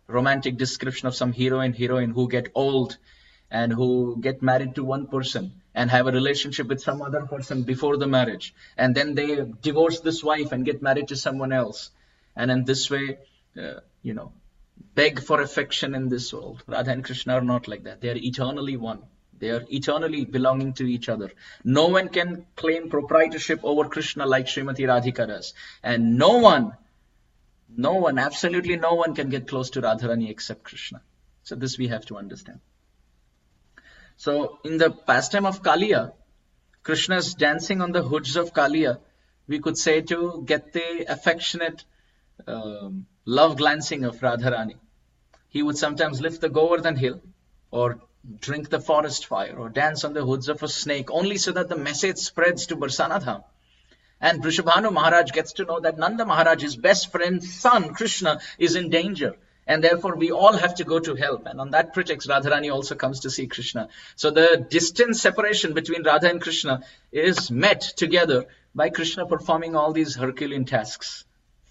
romantic description of some hero and heroine who get old and who get married to one person and have a relationship with some other person before the marriage, and then they divorce this wife and get married to someone else, and in this way, uh, you know, beg for affection in this world. Radha and Krishna are not like that. They are eternally one. They are eternally belonging to each other. No one can claim proprietorship over Krishna like Srimati Radhika does. And no one, no one, absolutely no one can get close to Radharani except Krishna. So this we have to understand. So in the pastime of Kaliya, Krishna's dancing on the hoods of Kaliya, we could say to get the affectionate um, love glancing of Radharani. He would sometimes lift the Govardhan hill, or drink the forest fire, or dance on the hoods of a snake, only so that the message spreads to Barsana Dham. And Vrishabhanu Maharaj gets to know that Nanda Maharaj, his best friend's son, Krishna, is in danger. And therefore, we all have to go to help. And on that pretext, Radharani also comes to see Krishna. So the distance separation between Radha and Krishna is met together by Krishna performing all these Herculean tasks.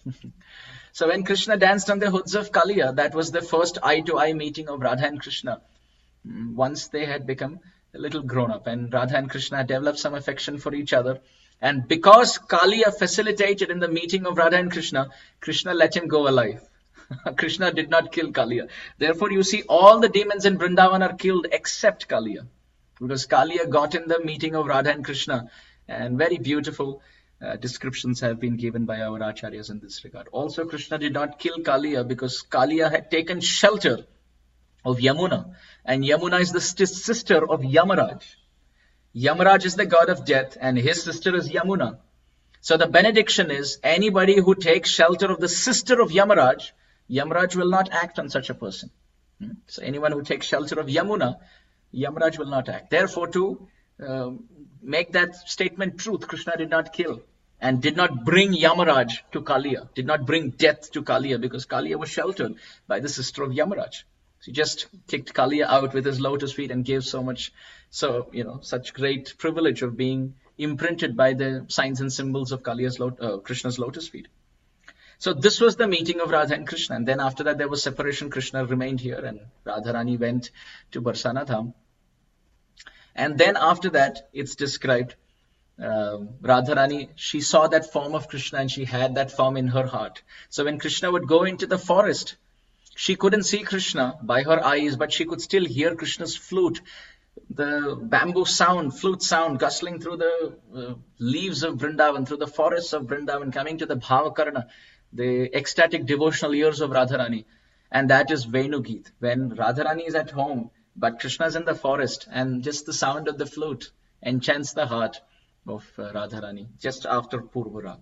So when Krishna danced on the hoods of Kaliya, that was the first eye-to-eye meeting of Radha and Krishna. Once they had become a little grown up, and Radha and Krishna had developed some affection for each other. And because Kaliya facilitated in the meeting of Radha and Krishna, Krishna let him go alive. Krishna did not kill Kaliya. Therefore, you see all the demons in Vrindavan are killed except Kaliya. Because Kaliya got in the meeting of Radha and Krishna. And very beautiful uh, descriptions have been given by our acharyas in this regard. Also, Krishna did not kill Kaliya because Kaliya had taken shelter of Yamuna. And Yamuna is the st- sister of Yamaraj. Yamaraj is the god of death and his sister is Yamuna. So the benediction is, anybody who takes shelter of the sister of Yamaraj, Yamaraj will not act on such a person. Hmm? So anyone who takes shelter of Yamuna, Yamaraj will not act. Therefore, to uh, make that statement truth, Krishna did not kill and did not bring Yamaraj to Kaliya, did not bring death to Kaliya, because Kaliya was sheltered by the sister of Yamaraj. So he just kicked Kaliya out with his lotus feet and gave so much, so, you know, such great privilege of being imprinted by the signs and symbols of Kaliya's, uh, Krishna's lotus feet. So this was the meeting of Radha and Krishna. And then after that there was separation. Krishna remained here and Radharani went to Barsana Dham. And then after that it's described, uh, Radharani, she saw that form of Krishna and she had that form in her heart. So when Krishna would go into the forest, she couldn't see Krishna by her eyes, but she could still hear Krishna's flute, the bamboo sound, flute sound, gustling through the uh, leaves of Vrindavan, through the forests of Vrindavan, coming to the Bhavakarna, the ecstatic devotional ears of Radharani. And that is Venugeet. When Radharani is at home, but Krishna is in the forest, and just the sound of the flute enchants the heart of uh, Radharani, just after Purvarag.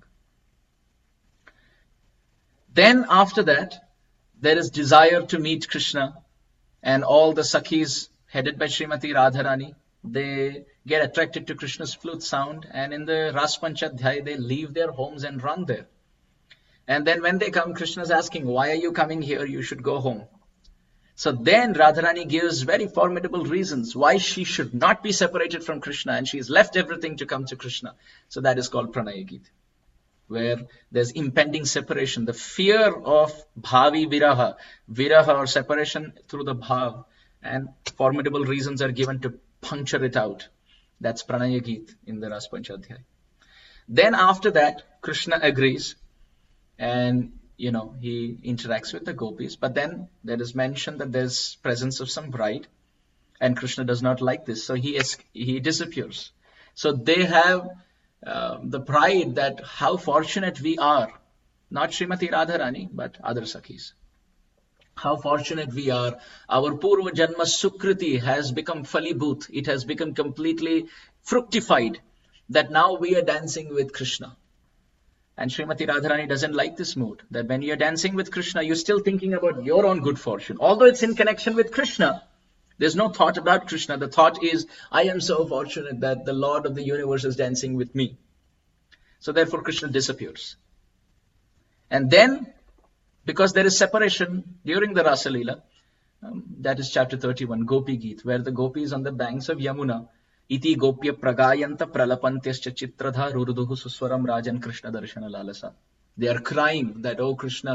Then after that, there is desire to meet Krishna, and all the Sakhis headed by Srimati Radharani, they get attracted to Krishna's flute sound, and in the Ras Panchadhyaya, they leave their homes and run there. And then when they come, Krishna is asking, why are you coming here? You should go home. So then Radharani gives very formidable reasons why she should not be separated from Krishna, and she's left everything to come to Krishna. So that is called Pranaya Geet, where there's impending separation, the fear of bhavi viraha, viraha or separation through the bhav, and formidable reasons are given to puncture it out. That's Pranaya Geet in the Ras Panchadhyaya. Then after that, Krishna agrees and, you know, he interacts with the gopis. But then there is mention that there's presence of some bride, and Krishna does not like this. So he is, he disappears. So they have uh, the pride that how fortunate we are, not Srimati Radharani, but other Sakhis. How fortunate we are. Our Purva Janma Sukriti has become Falibhut. It has become completely fructified, that now we are dancing with Krishna. And Srimati Radharani doesn't like this mood, that when you're dancing with Krishna, you're still thinking about your own good fortune. Although it's in connection with Krishna, there's no thought about Krishna. The thought is, I am so fortunate that the Lord of the universe is dancing with me. So therefore Krishna disappears. And then, because there is separation during the Rasa Leela, um, that is chapter thirty-one, Gopi Geet, where the gopis on the banks of Yamuna, Iti gopya pragayanta pralapantyascha chitradha ruruduhu suswaram rajan Krishna darshana lalasa. They are crying that, oh Krishna,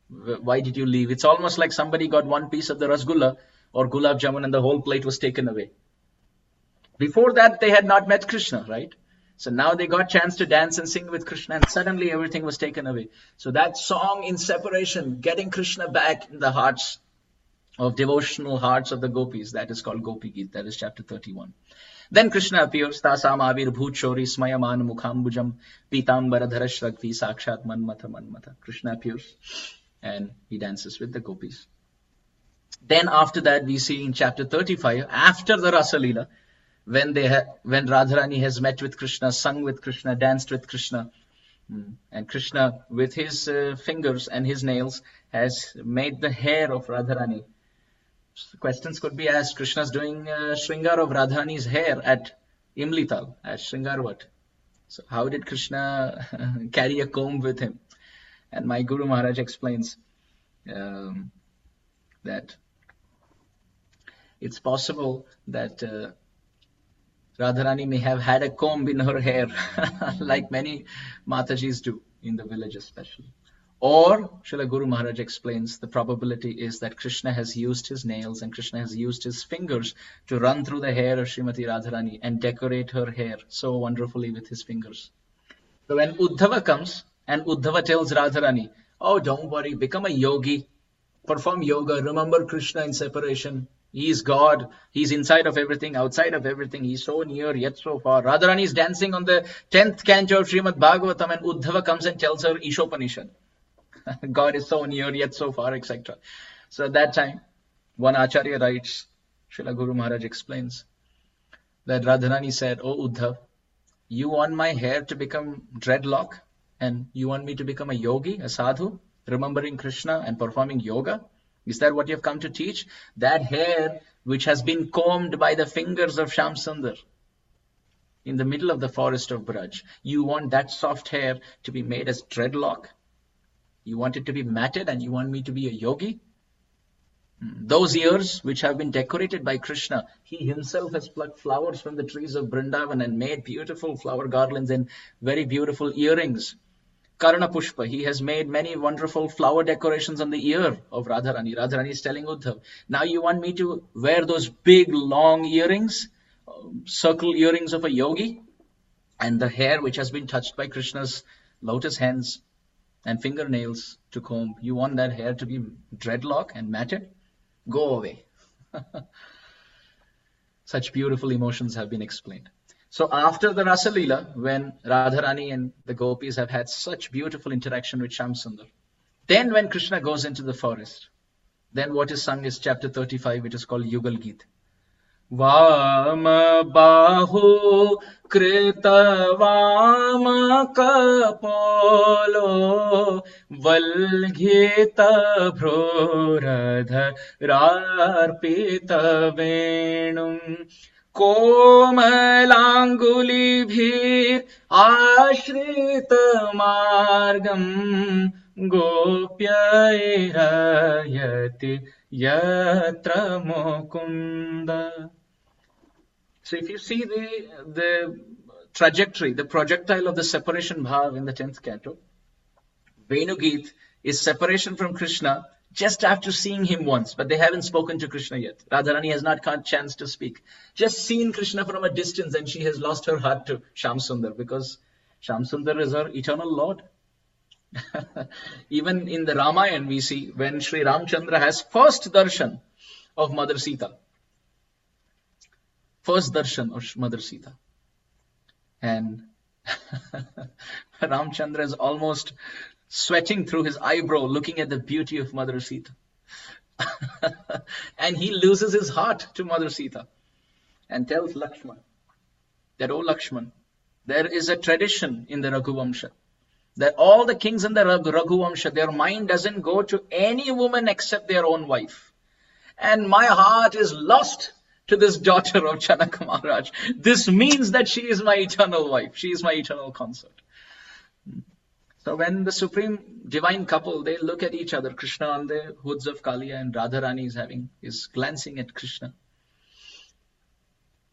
Why did you leave? It's almost like somebody got one piece of the rasgulla or gulab jamun and the whole plate was taken away. Before that, they had not met Krishna, right? So now they got chance to dance and sing with Krishna, and suddenly everything was taken away. So that song in separation, getting Krishna back in the hearts of devotional hearts of the gopis, that is called Gopi Geet. That is chapter thirty-one. Then Krishna appears, Tasam avir bhut chori smayaman mukhambujam pitambara dharashragvi sakshat manmatha manmatha. Krishna appears and he dances with the gopis. Then after that, we see in chapter thirty-five, after the Rasa Leela, when they ha- when Radharani has met with Krishna, sung with Krishna, danced with Krishna, and Krishna with his uh, fingers and his nails has made the hair of Radharani. So questions could be asked. Krishna's doing uh, Shringar of Radharani's hair at Imlital, at Shringarvat. So how did Krishna carry a comb with him? And my Guru Maharaj explains um, that it's possible that uh, Radharani may have had a comb in her hair, like many Matajis do in the village especially. Or, Srila Guru Maharaj explains, the probability is that Krishna has used his nails and Krishna has used his fingers to run through the hair of Srimati Radharani and decorate her hair so wonderfully with his fingers. So when Uddhava comes and Uddhava tells Radharani, oh, don't worry, become a yogi, perform yoga, remember Krishna in separation. He is God. He's inside of everything, outside of everything. He's so near, yet so far. Radharani is dancing on the tenth canto of Srimad Bhagavatam, and Uddhava comes and tells her Ishopanishad. God is so near, yet so far, et cetera. So at that time, one Acharya writes, Srila Guru Maharaj explains, that Radharani said, oh Uddhav, you want my hair to become dreadlock, and you want me to become a yogi, a sadhu, remembering Krishna and performing yoga? Is that what you have come to teach? That hair which has been combed by the fingers of Shamsundar in the middle of the forest of Braj. You want that soft hair to be made as dreadlock? You want it to be matted and you want me to be a yogi? Those ears which have been decorated by Krishna, he himself has plucked flowers from the trees of Vrindavan and made beautiful flower garlands and very beautiful earrings. Karna Pushpa, he has made many wonderful flower decorations on the ear of Radharani. Radharani is telling Uddhav, now you want me to wear those big long earrings, circle earrings of a yogi, and the hair which has been touched by Krishna's lotus hands and fingernails to comb. You want that hair to be dreadlock and matted? Go away. Such beautiful emotions have been explained. So after the Rasa Leela, when Radharani and the gopis have had such beautiful interaction with Shamsundar, then when Krishna goes into the forest, then what is sung is chapter thirty-five, which is called Yugal Geet. Vama bahu krita vama kapolo valghita bhroradha rarpita venum कोमलांगुलिभिर आश्रित मार्गम गोप्यैरयति यत्र Mukund. So if you see the, the trajectory, the projectile of the separation bhav in the tenth canto, Venugeet is separation from Krishna just after seeing him once, but they haven't spoken to Krishna yet. Radharani has not got a chance to speak. Just seen Krishna from a distance and she has lost her heart to Shamsundar because Shamsundar is her eternal Lord. Even in the Ramayana we see when Sri Ramchandra has first darshan of Mother Sita. First darshan of Mother Sita. And Ramchandra is almost sweating through his eyebrow looking at the beauty of Mother Sita. And he loses his heart to Mother Sita and tells Lakshman that, oh Lakshman, there is a tradition in the Raghuvamsha that all the kings in the Raghuvamsha, their mind doesn't go to any woman except their own wife. And my heart is lost to this daughter of Janaka Maharaj. This means that she is my eternal wife. She is my eternal consort. So when the supreme divine couple, they look at each other, Krishna on the hoods of Kaliya and Radharani is having, is glancing at Krishna.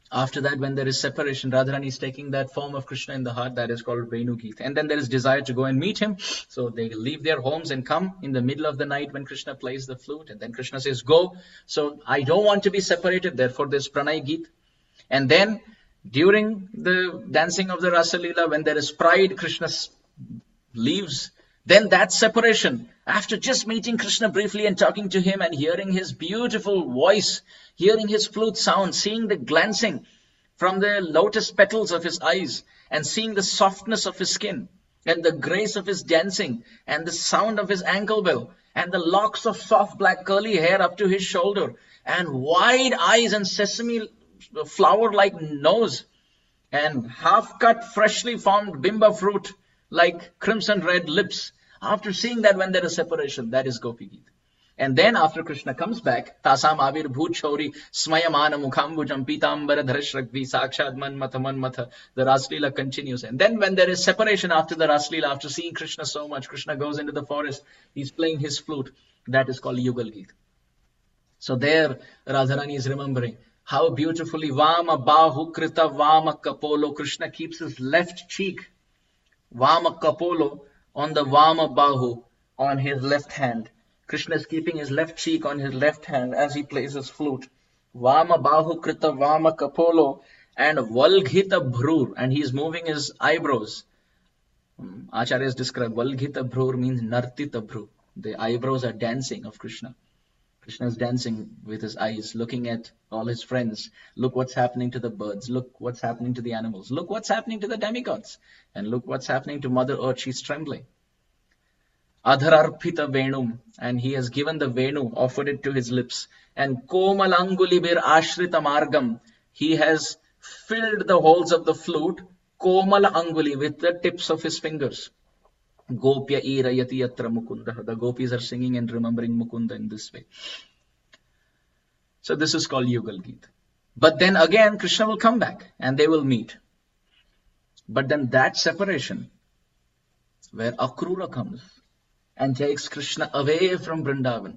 After that, when there is separation, Radharani is taking that form of Krishna in the heart, that is called Venu Geet. And then there is desire to go and meet him. So they leave their homes and come in the middle of the night when Krishna plays the flute. And then Krishna says, go. So I don't want to be separated. Therefore, there's Pranay Geet. And then during the dancing of the Rasa Leela, when there is pride, Krishna leaves. Then that separation, after just meeting Krishna briefly and talking to him and hearing his beautiful voice, hearing his flute sound, seeing the glancing from the lotus petals of his eyes, and seeing the softness of his skin, and the grace of his dancing, and the sound of his ankle bell, and the locks of soft black curly hair up to his shoulder, and wide eyes and sesame flower-like nose, and half-cut, freshly formed bimba fruit, like crimson red lips. After seeing that, when there is separation, that is Gopi Geet. And then after Krishna comes back, Tasam Avir Bhut Chauri Smayamana Mukhambujam Pitambara Dharashragvi Sakshad Man Matha Man Matha. The Raslila continues. And then when there is separation after the Raslila, after seeing Krishna so much, Krishna goes into the forest, he's playing his flute. That is called Yugal Geet. So there Radharani is remembering how beautifully Vama Bahu Krita Vama Kapolo. Krishna keeps his left cheek, Vama Kapolo, on the Vama Bahu, on his left hand. Krishna is keeping his left cheek on his left hand as he plays his flute. Vama Bahu Krita Vama Kapolo, and Valghita Bhrur, and he is moving his eyebrows. Acharyas describe Valghita Bhrur means Nartita Bhru. The eyebrows are dancing of Krishna. Krishna is dancing with his eyes, looking at all his friends. Look what's happening to the birds. Look what's happening to the animals. Look what's happening to the demigods. And look what's happening to Mother Earth. She's trembling. Adhararpita Venum, and he has given the Venu, offered it to his lips. And Komalangulibir Ashrita Margam, he has filled the holes of the flute, Komala Anguli, with the tips of his fingers. Gopya Irayati Yatra Mukunda. The gopis are singing and remembering Mukunda in this way. So this is called Yugal Geet. But then again, Krishna will come back and they will meet. But then that separation, where Akrura comes and takes Krishna away from Vrindavan.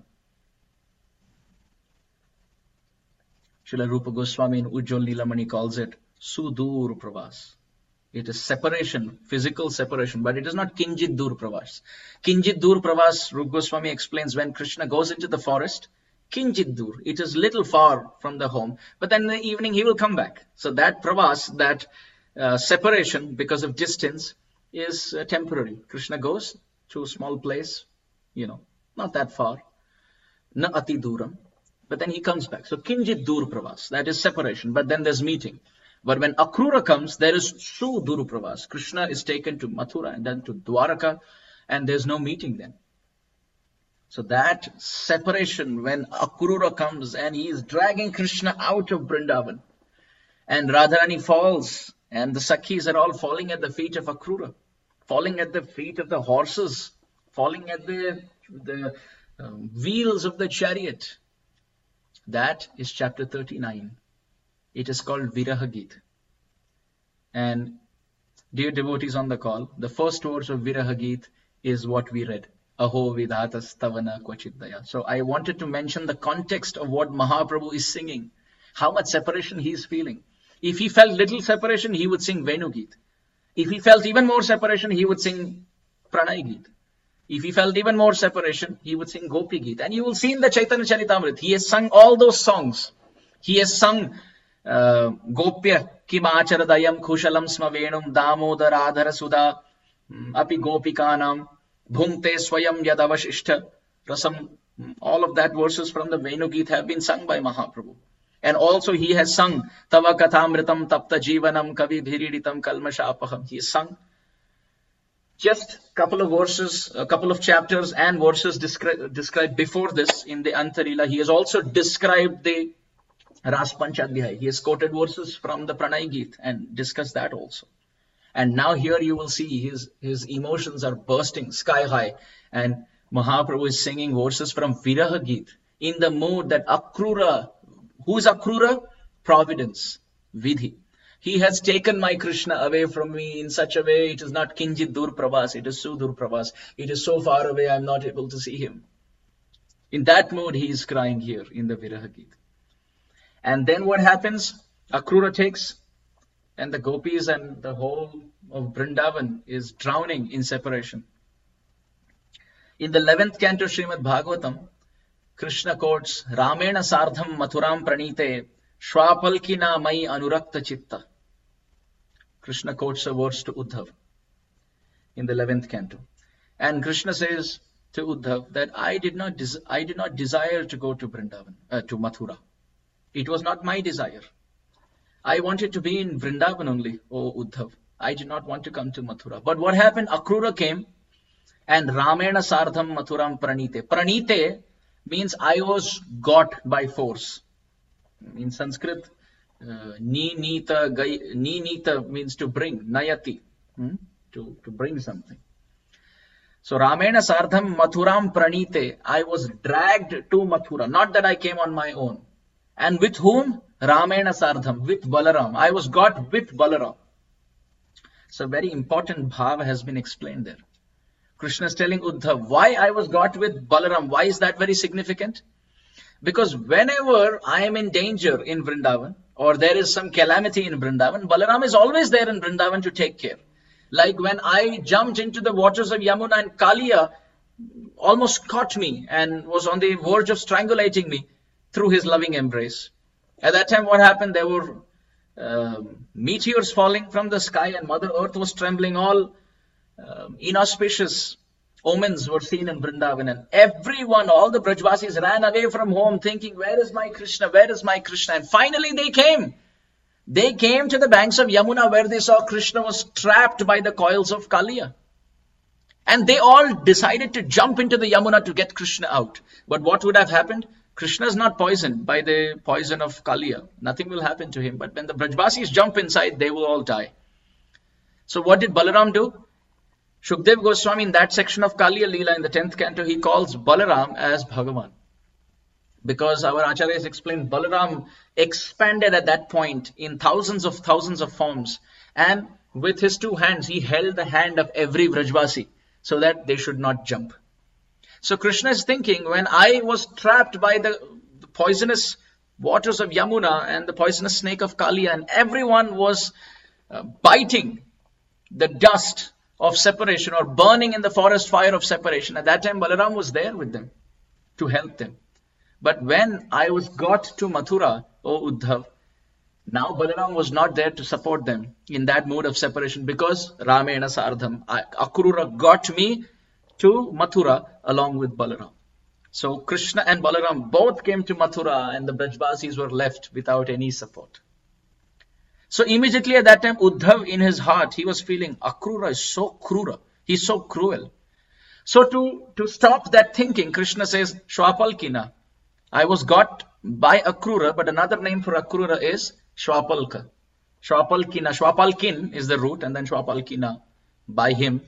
Srila Rupa Goswami in Ujjwal Leelamani calls it Sudur Pravas. It is separation, physical separation, but it is not Kinjit Dur Pravas. Kinjit Dur Pravas, Rupa Goswami explains, when Krishna goes into the forest, Kinjit Dur, it is little far from the home, but then in the evening he will come back. So that Pravas, that uh, separation because of distance is uh, temporary. Krishna goes to a small place, you know, not that far, na ati duram, but then he comes back. So Kinjit Dur Pravas, that is separation, but then there's meeting. But when Akrura comes, there is Suduru Pravas. Krishna is taken to Mathura and then to Dwaraka, and there's no meeting then. So that separation, when Akrura comes and he is dragging Krishna out of Vrindavan, and Radharani falls, and the Sakhis are all falling at the feet of Akrura, falling at the feet of the horses, falling at the, the um, wheels of the chariot. That is chapter thirty-nine. It is called Viraha Geet. And dear devotees on the call, the first verse of Viraha Geet is what we read. Aho Vidhatas Tavana Kvachidaya. So I wanted to mention the context of what Mahaprabhu is singing. How much separation he is feeling. If he felt little separation, he would sing Venu Geet. If he felt even more separation, he would sing Pranay Geet. If he felt even more separation, he would sing Gopi Geet. And you will see in the Chaitanya Charitamrita, he has sung all those songs. He has sung Uh, Gopya Kimacharadayam Kushalam Smavenum Damodaradhara Sudha Api Gopikanam Bhumte Swayam Yadavashishta Rasam. All of that verses from the Venu Geet have been sung by Mahaprabhu. And also he has sung Tava Kathamritam Tapta Jivanam Kavi Bhiriditam Kalmashapaham. He has sung just a couple of verses, a couple of chapters and verses descri- described before this in the Antarila. He has also described the Ras Panchadhyay. He has quoted verses from the Pranay Geet and discussed that also. And now here you will see his, his emotions are bursting sky high. And Mahaprabhu is singing verses from Viraha Geet in the mood that Akrura, who is Akrura? Providence, Vidhi. He has taken my Krishna away from me in such a way, it is not Kinjit Dur Pravas, it is Sudur Pravas. It is so far away, I am not able to see him. In that mood, he is crying here in the Viraha Geet. And then what happens? Akrura takes, and the gopis and the whole of Vrindavan is drowning in separation. In the eleventh canto Srimad Bhagavatam, Krishna quotes, Ramena Sardham Mathuram Pranite Shwapalkina Mai Anurakta Chitta. Krishna quotes the words to Uddhav in the eleventh canto. And Krishna says to Uddhav that I did not, des- I did not desire to go to Vrindavan, uh, to Mathura. It was not my desire. I wanted to be in Vrindavan only, O Uddhav. I did not want to come to Mathura. But what happened? Akrura came and Ramena Sardham Mathuram Pranite. Pranite means I was got by force. In Sanskrit, uh, ni nita, gai, ni nita means to bring, nayati, hmm? to, to bring something. So Ramena Sardham Mathuram Pranite, I was dragged to Mathura, not that I came on my own. And with whom? Ramena Sardham, with Balaram. I was got with Balaram. So a very important bhava has been explained there. Krishna is telling Uddhav, why I was got with Balaram? Why is that very significant? Because whenever I am in danger in Vrindavan, or there is some calamity in Vrindavan, Balaram is always there in Vrindavan to take care. Like when I jumped into the waters of Yamuna and Kaliya almost caught me and was on the verge of strangulating me through his loving embrace. At that time, what happened? There were uh, meteors falling from the sky and Mother Earth was trembling. All uh, inauspicious omens were seen in Vrindavan, and everyone, all the Brajvasis ran away from home thinking, where is my Krishna? Where is my Krishna? And finally they came. They came to the banks of Yamuna where they saw Krishna was trapped by the coils of Kaliya. And they all decided to jump into the Yamuna to get Krishna out. But what would have happened? Krishna is not poisoned by the poison of Kaliya. Nothing will happen to him. But when the Brajvasis jump inside, they will all die. So what did Balaram do? Shukdev Goswami, in that section of Kaliya Leela in the tenth canto, he calls Balaram as Bhagavan. Because our Acharyas explained, Balaram expanded at that point in thousands of thousands of forms. And with his two hands, he held the hand of every Vrajvasi so that they should not jump. So Krishna is thinking, when I was trapped by the, the poisonous waters of Yamuna and the poisonous snake of Kaliya, and everyone was uh, biting the dust of separation or burning in the forest fire of separation. At that time, Balaram was there with them to help them. But when I was got to Mathura, O Uddhav, now Balaram was not there to support them in that mode of separation because Ramena Sardham, Akrura got me to Mathura along with Balaram. So Krishna and Balaram both came to Mathura and the Brajvasis were left without any support. So immediately at that time, Uddhav in his heart, he was feeling, Akrura is so cruel. He's so cruel. So to, to stop that thinking, Krishna says, Shwapalkina. I was got by Akrura, but another name for Akrura is Shwapalka. Shwapalkina. Shwapalkin is the root, and then Shwapalkina by him.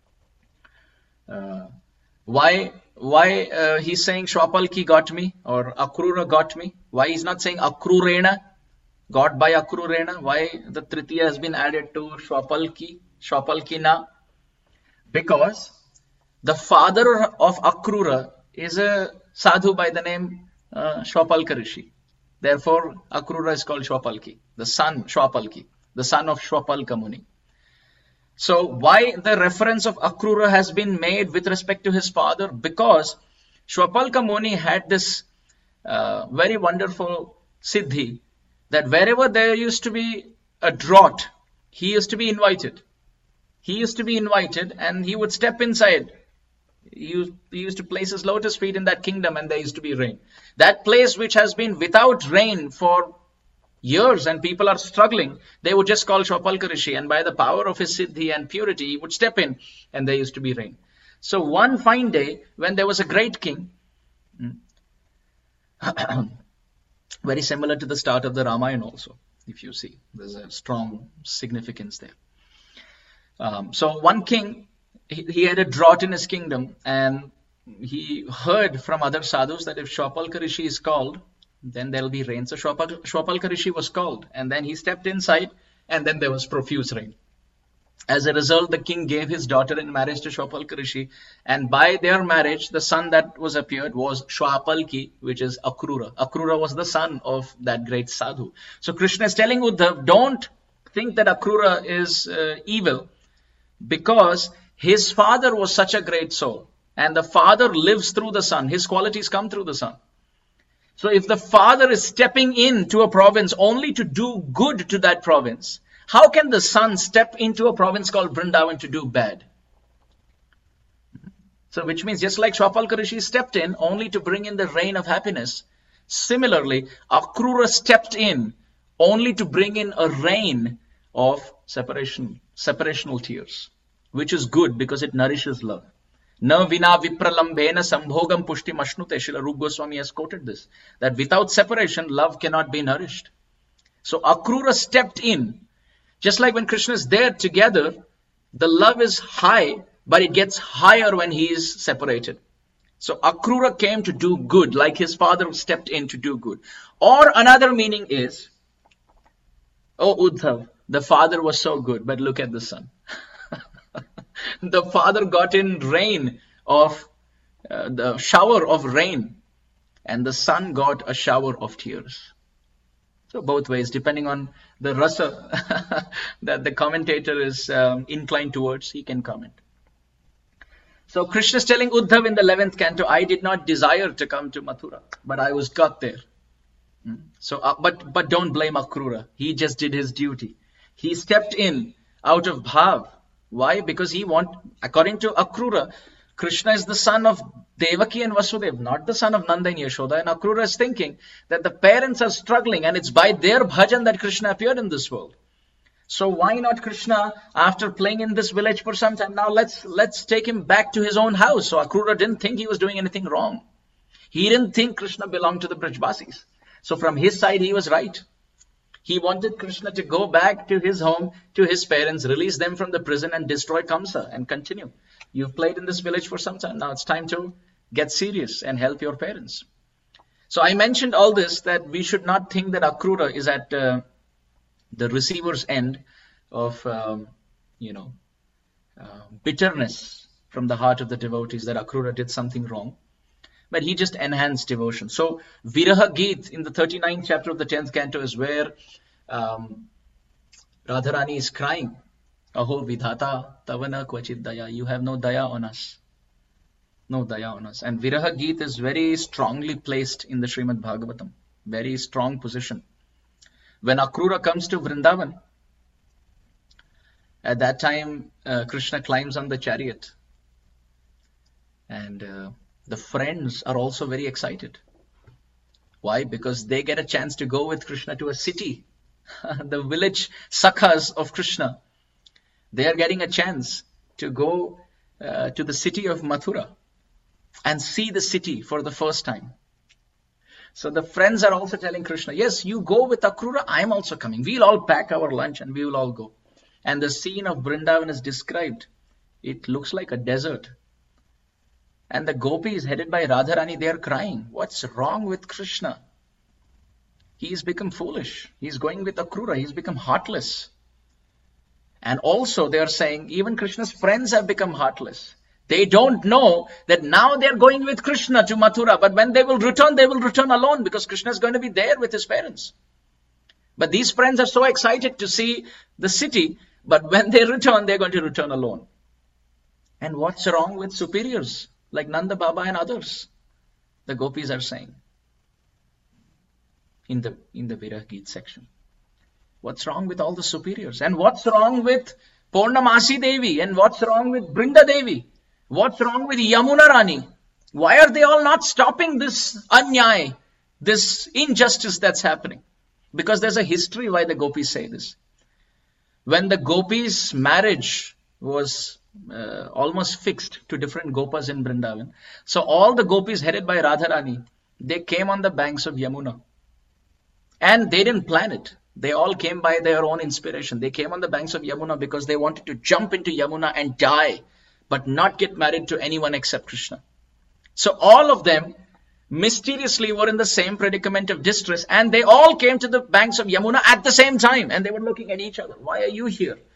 Uh, why why uh, he's saying Shwapalki got me or Akrura got me? Why he's not saying Akrurena, got by Akrurena? Why the Tritiya has been added to Shwapalki, Shwapalkina? Because the father of Akrura is a sadhu by the name uh, Shwapalka Rishi. Therefore, Akrura is called Shwapalki, the son Shwapalki, the son of Shwapalka Muni. So why the reference of Akrura has been made with respect to his father? Because Shwapalka Muni had this uh, very wonderful siddhi that wherever there used to be a drought, he used to be invited. He used to be invited and he would step inside. He used, he used to place his lotus feet in that kingdom and there used to be rain. That place which has been without rain for years and people are struggling, they would just call Shwapalka Rishi, and by the power of his siddhi and purity, he would step in and there used to be rain. So one fine day, when there was a great king, very similar to the start of the Ramayana also, if you see, there's a strong significance there. Um, so one king, he, he had a drought in his kingdom, and he heard from other sadhus that if Shwapalka Rishi is called, then there will be rain. So Shwapalka, Shwapalka Rishi was called, and then he stepped inside, and then there was profuse rain. As a result, the king gave his daughter in marriage to Shwapalka Rishi, and by their marriage, the son that was appeared was Shwapalki, which is Akrura. Akrura was the son of that great sadhu. So Krishna is telling Uddhav, don't think that Akrura is uh, evil, because his father was such a great soul, and the father lives through the son. His qualities come through the son. So if the father is stepping into a province only to do good to that province, how can the son step into a province called Vrindavan to do bad? So which means just like Shwapalka Rishi stepped in only to bring in the rain of happiness, similarly Akrura stepped in only to bring in a rain of separation, separational tears, which is good because it nourishes love. Na vina vipralambena sambhogam pushti mashnute. Srila Rupa Goswami has quoted this, that without separation, love cannot be nourished. So Akrura stepped in. Just like when Krishna is there together, the love is high, but it gets higher when he is separated. So Akrura came to do good, like his father stepped in to do good. Or another meaning is, oh Uddhav, the father was so good, but look at the son. The father got in rain of, uh, the shower of rain, and the son got a shower of tears. So both ways, depending on the rasa that the commentator is um, inclined towards, he can comment. So Krishna is telling Uddhav in the eleventh canto, I did not desire to come to Mathura, but I was got there. So, uh, but but don't blame Akrura. He just did his duty. He stepped in out of bhav. Why? Because he want, according to Akrura, Krishna is the son of Devaki and Vasudev, not the son of Nanda and Yashoda. And Akrura is thinking that the parents are struggling, and it's by their bhajan that Krishna appeared in this world. So why not Krishna, after playing in this village for some time, now let's let's take him back to his own house. So Akrura didn't think he was doing anything wrong. He didn't think Krishna belonged to the Brajvasis. So from his side, he was right. He wanted Krishna to go back to his home, to his parents, release them from the prison and destroy Kamsa and continue. You've played in this village for some time. Now it's time to get serious and help your parents. So I mentioned all this, that we should not think that Akrura is at uh, the receiver's end of, um, you know, uh, bitterness from the heart of the devotees, that Akrura did something wrong. But he just enhanced devotion. So Viraha Geet in the thirty-ninth chapter of the tenth canto is where um, Radharani is crying. Aho vidhata tavana kvachit daya. You have no daya on us. No daya on us. And Viraha Geet is very strongly placed in the Srimad Bhagavatam. Very strong position. When Akrura comes to Vrindavan, at that time uh, Krishna climbs on the chariot. And uh, the friends are also very excited. Why? Because they get a chance to go with Krishna to a city. The village sakhas of Krishna. They are getting a chance to go uh, to the city of Mathura and see the city for the first time. So the friends are also telling Krishna, yes, you go with Akrura, I am also coming. We'll all pack our lunch and we will all go. And the scene of Vrindavan is described. It looks like a desert. And the gopis headed by Radharani, they are crying. What's wrong with Krishna? He's become foolish. He's going with Akrura. He's become heartless. And also they are saying, even Krishna's friends have become heartless. They don't know that now they're going with Krishna to Mathura. But when they will return, they will return alone, because Krishna is going to be there with his parents. But these friends are so excited to see the city. But when they return, they're going to return alone. And what's wrong with superiors? Like Nanda Baba and others, the gopis are saying in the in the Viraha Geet section. What's wrong with all the superiors? And what's wrong with Purnamasi Devi? And what's wrong with Brinda Devi? What's wrong with Yamuna Rani? Why are they all not stopping this anyay, this injustice that's happening? Because there's a history why the gopis say this. When the gopis' marriage was Uh, almost fixed to different gopas in Vrindavan. So all the gopis headed by Radharani, they came on the banks of Yamuna. And they didn't plan it. They all came by their own inspiration. They came on the banks of Yamuna because they wanted to jump into Yamuna and die, but not get married to anyone except Krishna. So all of them mysteriously were in the same predicament of distress, and they all came to the banks of Yamuna at the same time, and they were looking at each other. Why are you here?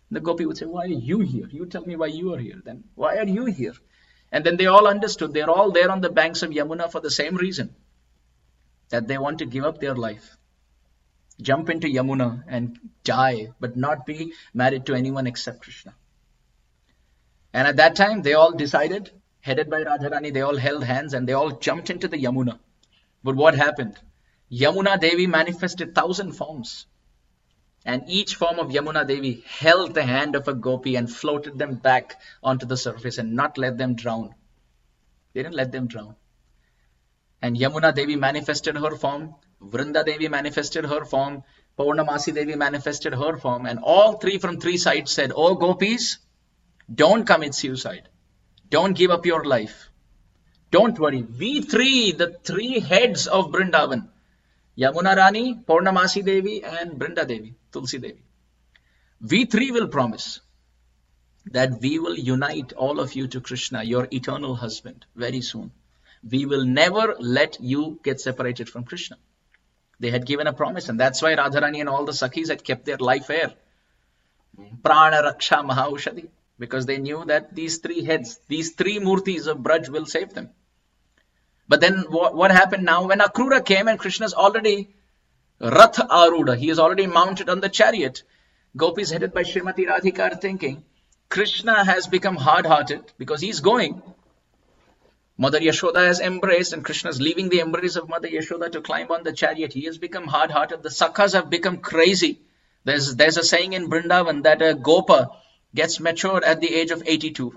The gopi would say, why are you here? You tell me why you are here. Then why are you here? And then they all understood. They're all there on the banks of Yamuna for the same reason. That they want to give up their life. Jump into Yamuna and die, but not be married to anyone except Krishna. And at that time, they all decided, headed by Radharani, they all held hands and they all jumped into the Yamuna. But what happened? Yamuna Devi manifested thousand forms. And each form of Yamuna Devi held the hand of a gopi and floated them back onto the surface and not let them drown. They didn't let them drown. And Yamuna Devi manifested her form, Vrinda Devi manifested her form, Purnamasi Devi manifested her form, and all three from three sides said, "Oh gopis, don't commit suicide. Don't give up your life. Don't worry. We three, the three heads of Vrindavan, Yamuna Rani, Purnamasi Devi and Vrinda Devi, Tulsi Devi, we three will promise that we will unite all of you to Krishna, your eternal husband, very soon. We will never let you get separated from Krishna." They had given a promise, and that's why Radharani and all the Sakhis had kept their life air. Prana Raksha Mahaushadhi, because they knew that these three heads, these three murtis of Braj will save them. But then what, what happened now? When Akrura came and Krishna's already Rath Aruda, he is already mounted on the chariot. Gopis headed by Srimati Radhika are thinking, Krishna has become hard-hearted because he's going. Mother Yashoda has embraced and Krishna is leaving the embrace of Mother Yashoda to climb on the chariot. He has become hard-hearted. The Sakhas have become crazy. There's, there's a saying in Vrindavan that a Gopa gets matured at the age of eighty-two.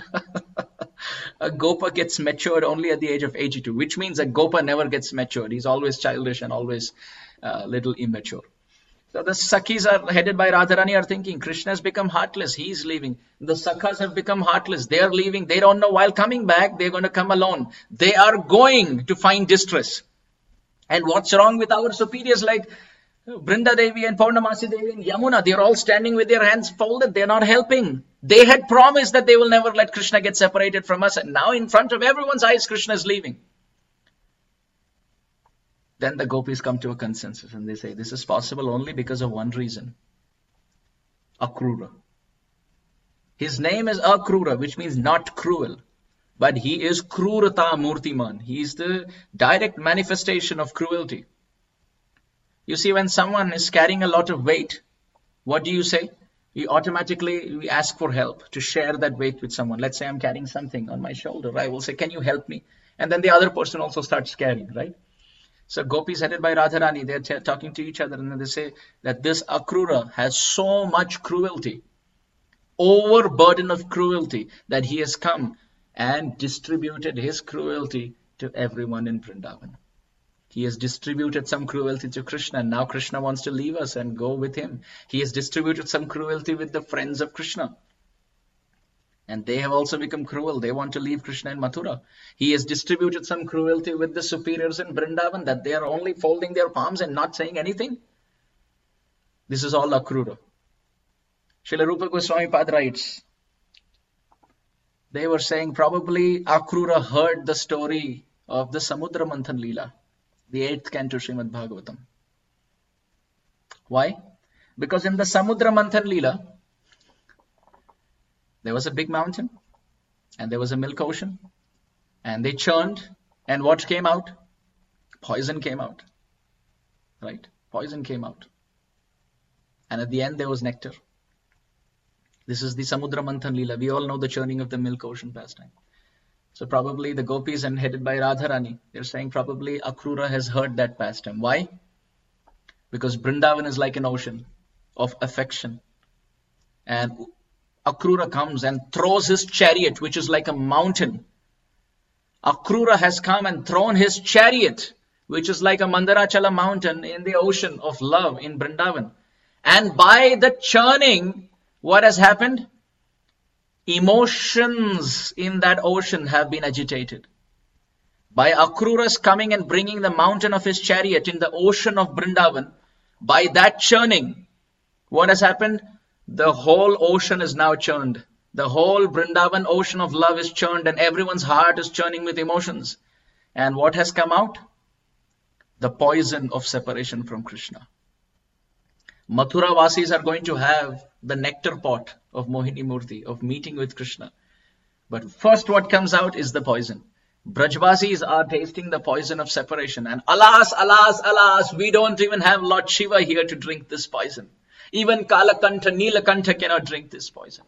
A Gopa gets matured only at the age of eighty-two, which means a Gopa never gets matured. He's always childish and always a uh, little immature. So the Sakhis are headed by Radharani are thinking, Krishna has become heartless. He's leaving. The Sakhas have become heartless. They are leaving. They don't know while coming back, they're going to come alone. They are going to find distress. And what's wrong with our superiors like Vrinda Devi and Purnamasi Devi and Yamuna? They're all standing with their hands folded. They're not helping. They had promised that they will never let Krishna get separated from us. And now in front of everyone's eyes, Krishna is leaving. Then the gopis come to a consensus and they say, this is possible only because of one reason. Akrura. His name is Akrura, which means not cruel. But he is Krurata Murtiman. He is the direct manifestation of cruelty. You see, when someone is carrying a lot of weight, what do you say? You automatically we ask for help to share that weight with someone. Let's say I'm carrying something on my shoulder. I will say, can you help me? And then the other person also starts carrying, right? So gopis headed by Radharani, they're t- talking to each other and then they say that this Akrura has so much cruelty, overburden of cruelty, that he has come and distributed his cruelty to everyone in Vrindavan. He has distributed some cruelty to Krishna, and now Krishna wants to leave us and go with him. He has distributed some cruelty with the friends of Krishna. And they have also become cruel. They want to leave Krishna in Mathura. He has distributed some cruelty with the superiors in Vrindavan, that they are only folding their palms and not saying anything. This is all Akrura. Srila Rupa Goswami Pad writes, they were saying probably Akrura heard the story of the Samudra Manthan Leela, the eighth canto Srimad Bhagavatam. Why? Because in the Samudra Manthan Leela, there was a big mountain and there was a milk ocean and they churned, and what came out? Poison came out, right? Poison came out. And at the end there was nectar. This is the Samudra Manthan Leela. We all know the churning of the milk ocean pastime. So probably the gopis and headed by Radharani, they're saying probably Akrura has heard that pastime. Why? Because Vrindavan is like an ocean of affection. And Akrura comes and throws his chariot, which is like a mountain. Akrura has come and thrown his chariot, which is like a Mandarachala mountain, in the ocean of love in Vrindavan. And by the churning, what has happened? Emotions in that ocean have been agitated. By Akrura's coming and bringing the mountain of his chariot in the ocean of Vrindavan, by that churning, what has happened? The whole ocean is now churned. The whole Vrindavan ocean of love is churned and everyone's heart is churning with emotions. And what has come out? The poison of separation from Krishna. Mathura Vasis are going to have the nectar pot of Mohini Murti, of meeting with Krishna. But first what comes out is the poison. Brajvasis are tasting the poison of separation. And alas, alas, alas, we don't even have Lord Shiva here to drink this poison. Even Kalakantha, Nilakantha cannot drink this poison.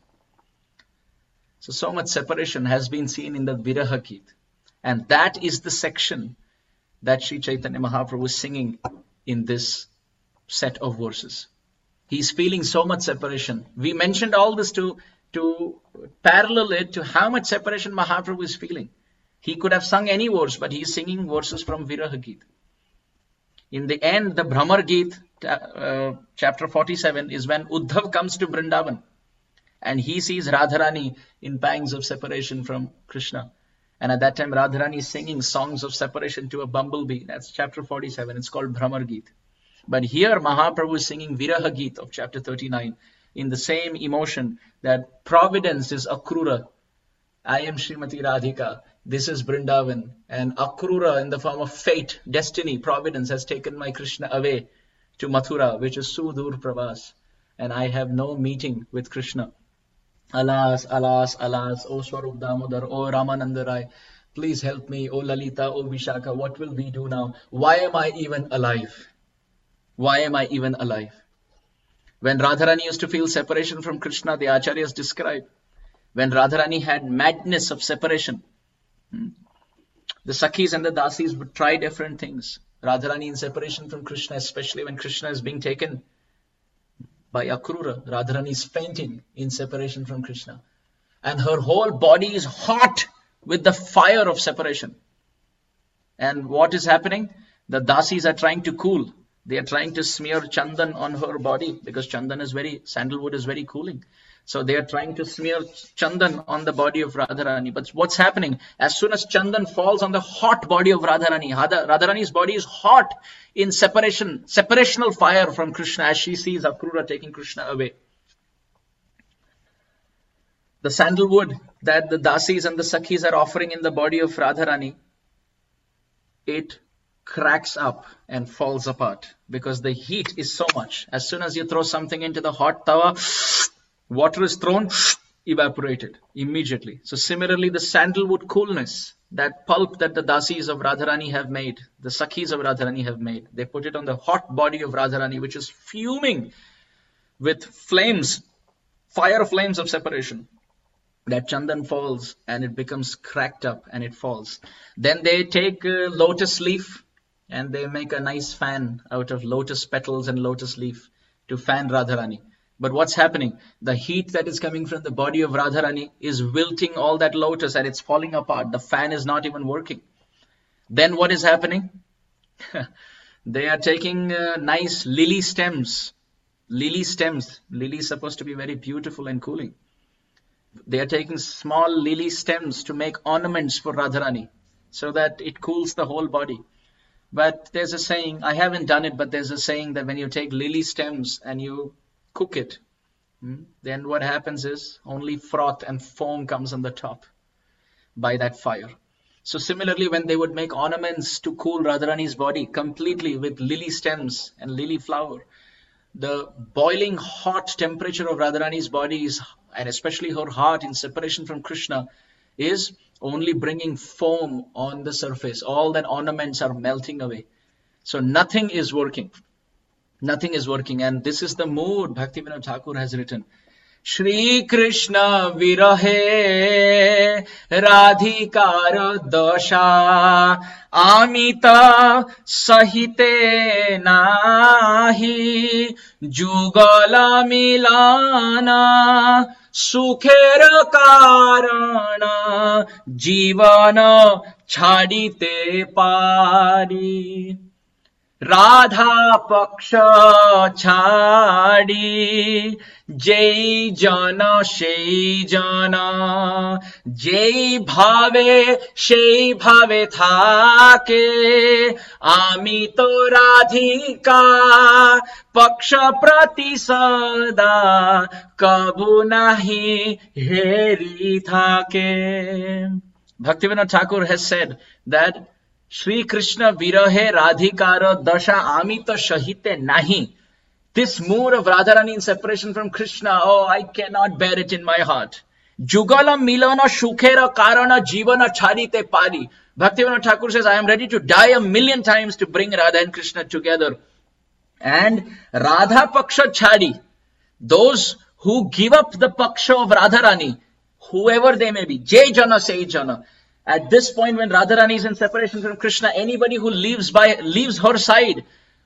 So, so much separation has been seen in the Viraha Geet. And that is the section that Sri Chaitanya Mahaprabhu is singing in this set of verses. He's feeling so much separation. We mentioned all this to, to parallel it to how much separation Mahaprabhu is feeling. He could have sung any verse, but he's singing verses from Viraha Geet. In the end, the Bhramar Geet, uh, chapter forty-seven, is when Uddhav comes to Vrindavan. And he sees Radharani in pangs of separation from Krishna. And at that time, Radharani is singing songs of separation to a bumblebee. That's chapter forty-seven. It's called Bhramar Geet. But here, Mahaprabhu is singing Viraha Geet of chapter thirty-nine in the same emotion that Providence is Akrura. I am Srimati Radhika. This is Vrindavan. And Akrura, in the form of fate, destiny, Providence, has taken my Krishna away to Mathura, which is Sudur Pravas. And I have no meeting with Krishna. Alas, alas, alas, O Swarup Damodar, O Ramananda Rai, please help me, O Lalita, O Vishaka, what will we do now? Why am I even alive? Why am I even alive? When Radharani used to feel separation from Krishna, the Acharyas describe, when Radharani had madness of separation, the Sakhis and the Dasis would try different things. Radharani in separation from Krishna, especially when Krishna is being taken by Akrura, Radharani is fainting in separation from Krishna. And her whole body is hot with the fire of separation. And what is happening? The Dasis are trying to cool. They are trying to smear chandan on her body because chandan is very, sandalwood is very cooling. So they are trying to smear chandan on the body of Radharani. But what's happening? As soon as chandan falls on the hot body of Radharani, Radharani's body is hot in separation, separational fire from Krishna as she sees Akrura taking Krishna away. The sandalwood that the Dasis and the Sakhis are offering in the body of Radharani, it cracks up and falls apart because the heat is so much. As soon as you throw something into the hot tawa, water is thrown, evaporated immediately. So similarly, the sandalwood coolness, that pulp that the Dasis of Radharani have made, the Sakhis of Radharani have made, they put it on the hot body of Radharani, which is fuming with flames, fire flames of separation. That chandan falls and it becomes cracked up and it falls. Then they take a lotus leaf and they make a nice fan out of lotus petals and lotus leaf to fan Radharani. But what's happening? The heat that is coming from the body of Radharani is wilting all that lotus and it's falling apart. The fan is not even working. Then what is happening? They are taking uh, nice lily stems. Lily stems. Lily is supposed to be very beautiful and cooling. They are taking small lily stems to make ornaments for Radharani so that it cools the whole body. But there's a saying, I haven't done it, but there's a saying that when you take lily stems and you cook it, then what happens is only froth and foam comes on the top by that fire. So similarly, when they would make ornaments to cool Radharani's body completely with lily stems and lily flower, the boiling hot temperature of Radharani's body is, and especially her heart in separation from Krishna, is only bringing foam on the surface. All that ornaments are melting away. So nothing is working. Nothing is working. And this is the mood Bhaktivinoda Thakur has written. Shri Krishna virahe radhikara dosha amita sahite nahi jugala milana sukhera karana jivana chadite pari. Radha Paksha Chadi Jai Jana Shei Jana Jai Bhave Shei Bhave Thake Amito Radhika Paksha Pratisada Kabu Nahi Heri Thake. Bhaktivinoda Thakur has said that Shri Krishna virahe radhikara dasha amita shahite nahi. This mood of Radharani in separation from Krishna, oh, I cannot bear it in my heart. Jugala milana shukhera karana jivana charite pari. Bhaktivinoda Thakur says, I am ready to die a million times to bring Radha and Krishna together. And Radha Paksha Chadi, those who give up the Paksha of Radharani, whoever they may be, Jai Jana, Say Jana. At this point when Radharani is in separation from Krishna, anybody who leaves by leaves her side,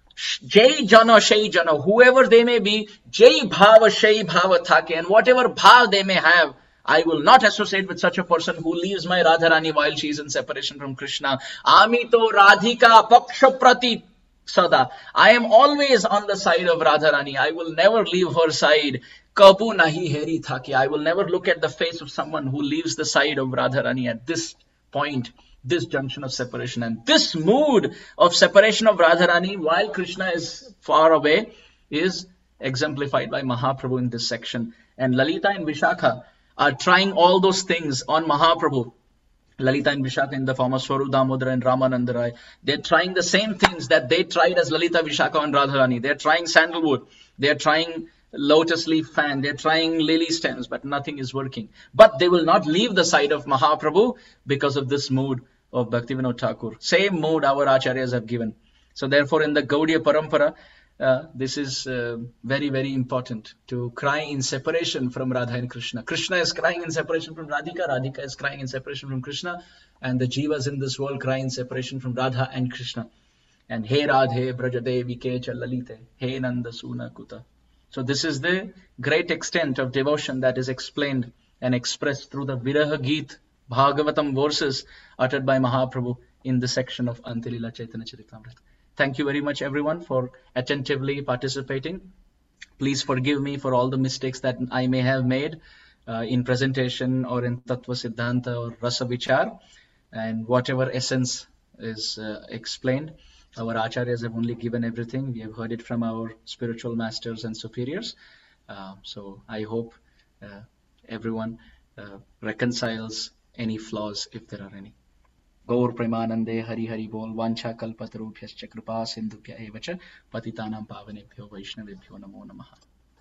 Jai Jana, Shay Jana, whoever they may be, Jai Bhava, Shay Bhava Thake, and whatever bhav they may have, I will not associate with such a person who leaves my Radharani while she is in separation from Krishna. Amito Radhika Paksha Prati Sada. I am always on the side of Radharani. I will never leave her side. Kabu nahi heri thaki. I will never look at the face of someone who leaves the side of Radharani at this point, this junction of separation. And this mood of separation of Radharani while Krishna is far away is exemplified by Mahaprabhu in this section. And Lalita and Vishakha are trying all those things on Mahaprabhu. Lalita and Vishakha in the form of Swarup Damodara and Ramananda Rai. They're trying the same things that they tried as Lalita, Vishakha and Radharani. They're trying sandalwood. They're trying lotus leaf fan. They're trying lily stems, but nothing is working. But they will not leave the side of Mahaprabhu because of this mood of Bhaktivinoda Thakur. Same mood our acharyas have given. So therefore in the Gaudiya Parampara, Uh, this is uh, very, very important to cry in separation from Radha and Krishna. Krishna is crying in separation from Radhika, Radhika is crying in separation from Krishna, and the jivas in this world cry in separation from Radha and Krishna. And He Radhe Brajadevi Kecha Lalite, He Nanda Suna Kuta. So this is the great extent of devotion that is explained and expressed through the Viraha Geet Bhagavatam verses uttered by Mahaprabhu in the section of Antilila Chaitanya Charitamrita. Thank you very much everyone for attentively participating. Please forgive me for all the mistakes that I may have made uh, in presentation or in Tattva Siddhanta or Rasa Vichar. And whatever essence is uh, explained, our acharyas have only given everything. We have heard it from our spiritual masters and superiors. Uh, so I hope uh, everyone uh, reconciles any flaws if there are any. Gaur Premanande Hari Hari Bol Vancha Kalpatarubhyascha Kripa Sindhubhya Evacha Patitanam Pavanebhyo Vaishnavebhyo Namo Namaha.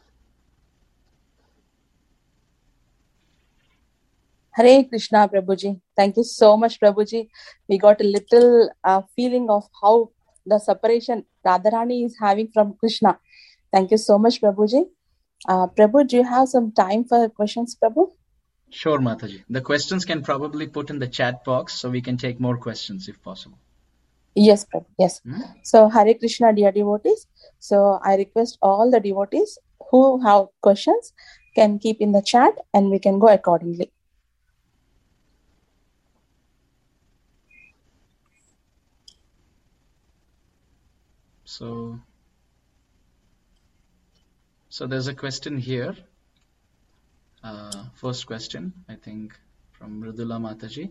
Hare Krishna, Prabhuji. Thank you so much, Prabhuji. We got a little uh, feeling of how the separation Radharani is having from Krishna. Thank you so much, Prabhuji. Uh, Prabhu, do you have some time for questions, Prabhu? Sure, Mataji. The questions can probably put in the chat box so we can take more questions if possible. Yes, Prabhu. Yes. Hmm? So, Hare Krishna, dear devotees. So, I request all the devotees who have questions can keep in the chat and we can go accordingly. So, so there's a question here. Uh, first question, I think, from Mridula Mataji.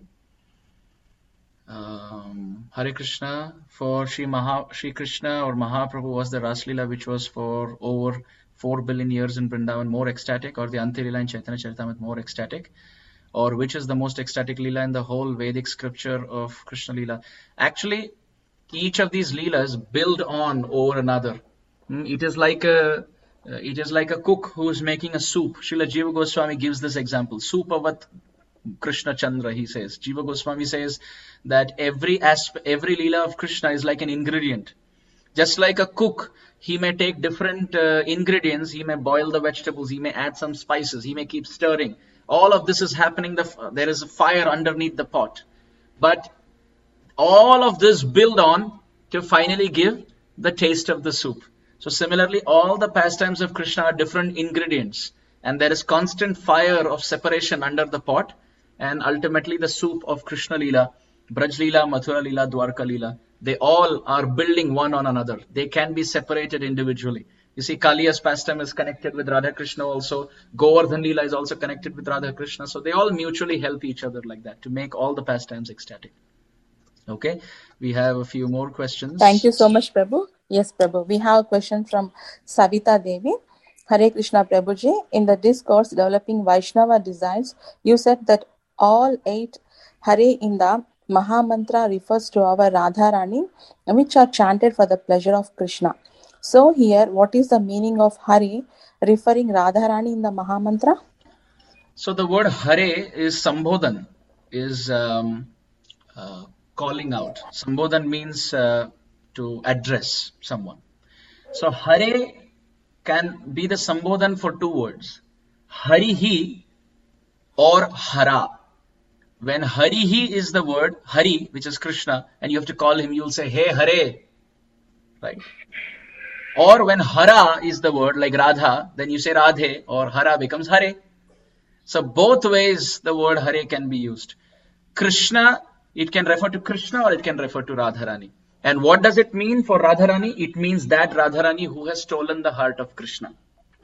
Um, Hare Krishna, for Shri, Maha, Shri Krishna or Mahaprabhu, was the Raslila which was for over four billion years in Vrindavan more ecstatic, or the Antilila in Chaitanya Charitamrita more ecstatic? Or which is the most ecstatic Leela in the whole Vedic scripture of Krishna Leela? Actually, each of these Leelas build on over another. It is like a Uh, it is like a cook who is making a soup. Srila Jiva Goswami gives this example. Soup avat Krishna Chandra, he says. Jiva Goswami says that every asp- every Leela of Krishna is like an ingredient. Just like a cook, he may take different uh, ingredients. He may boil the vegetables. He may add some spices. He may keep stirring. All of this is happening. The f- there is a fire underneath the pot. But all of this build on to finally give the taste of the soup. So similarly, all the pastimes of Krishna are different ingredients, and there is constant fire of separation under the pot, and ultimately the soup of Krishna Leela, Braj Leela, Mathura Leela, Dwarka Leela, they all are building one on another. They can be separated individually. You see, Kaliya's pastime is connected with Radha Krishna also. Govardhan Leela is also connected with Radha Krishna. So they all mutually help each other like that to make all the pastimes ecstatic. Okay, we have a few more questions. Thank you so much, Prabhu. Yes, Prabhu. We have a question from Savita Devi. Hare Krishna, Prabhuji. In the discourse Developing Vaishnava Desires, you said that all eight Hare in the Mahamantra refers to our Radharani, which are chanted for the pleasure of Krishna. So here, what is the meaning of Hare referring Radharani in the Mahamantra? So the word Hare is Sambodhan, is um, uh, calling out. Sambodhan means uh, to address someone. So Hare can be the Sambodhan for two words, Harihi or Hara. When Harihi is the word, Hari, which is Krishna, and you have to call him, you'll say, hey Hare, right? Or when Hara is the word, like Radha, then you say Radhe, or Hara becomes Hare. So both ways the word Hare can be used. Krishna, it can refer to Krishna or it can refer to Radharani. And what does it mean for Radharani? It means that Radharani who has stolen the heart of Krishna.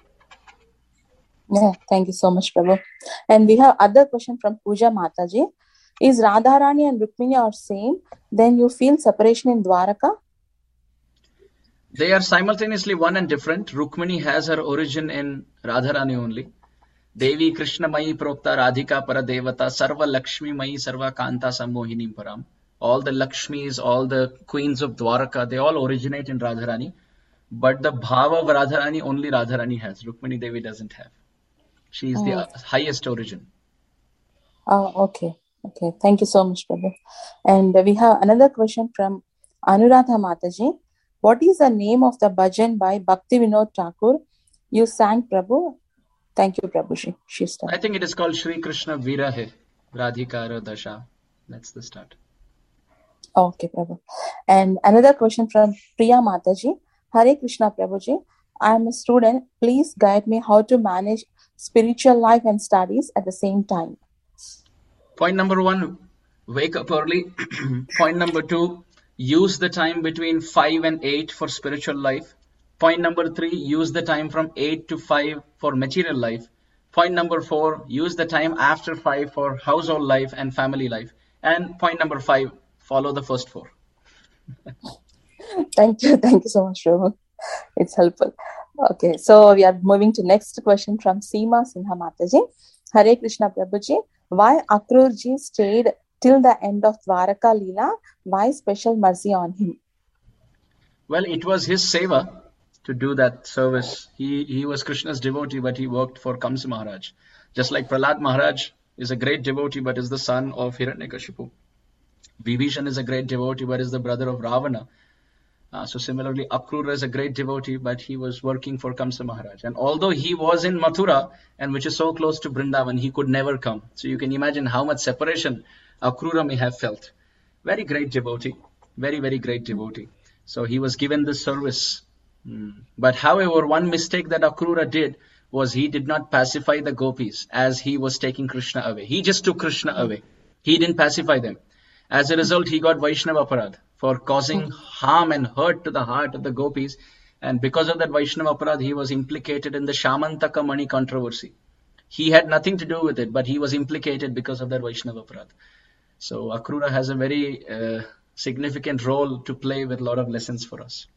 Yeah, thank you so much, Prabhu. And we have other question from Pooja Mataji. Is Radharani and Rukmini are same? Then you feel separation in Dwaraka? They are simultaneously one and different. Rukmini has her origin in Radharani only. Devi Krishna Mayi Prokta Radhika Paradevata Sarva Lakshmi Mayi Sarva Kanta Sammohini Param. All the Lakshmis, all the queens of Dwaraka, they all originate in Radharani. But the bhava of Radharani only Radharani has. Rukmini Devi doesn't have. She is mm. the highest origin. Oh, okay. Okay. Thank you so much, Prabhu. And we have another question from Anuradha Mataji. What is the name of the bhajan by Bhakti Vinod Thakur? You sang, Prabhu. Thank you, Prabhu. She, she started. I think it is called Shri Krishna Virahe Radhikara Dasha. That's the start. Okay, Prabhu. And another question from Priya Mataji. Hare Krishna, Prabhuji. I am a student. Please guide me how to manage spiritual life and studies at the same time. Point number one, wake up early. Point number two, use the time between five and eight for spiritual life. Point number three, use the time from eight to five for material life. Point number four, use the time after five for household life and family life. And point number five, follow the first four. Thank you. Thank you so much, Prabhu. It's helpful. Okay, so we are moving to next question from Seema Sinha Mataji. Hare Krishna, Prabhuji. Why Akrurji stayed till the end of Dwaraka Leela? Why special mercy on him? Well, it was his seva to do that service. He he was Krishna's devotee, but he worked for Kamsa Maharaj. Just like Prahlad Maharaj is a great devotee, but is the son of Hiranyakashipu. Vibhishan is a great devotee, but is the brother of Ravana. Uh, so similarly, Akrura is a great devotee, but he was working for Kamsa Maharaj. And although he was in Mathura, and which is so close to Vrindavan, he could never come. So you can imagine how much separation Akrura may have felt. Very great devotee. Very, very great devotee. So he was given this service. Mm. But however, one mistake that Akrura did was he did not pacify the gopis as he was taking Krishna away. He just took Krishna away. He didn't pacify them. As a result, he got Vaishnava Aparadh for causing harm and hurt to the heart of the gopis. And because of that Vaishnava Aparadh, he was implicated in the Shamantaka Mani controversy. He had nothing to do with it, but he was implicated because of that Vaishnava Aparadh. So Akrura has a very uh, significant role to play with a lot of lessons for us.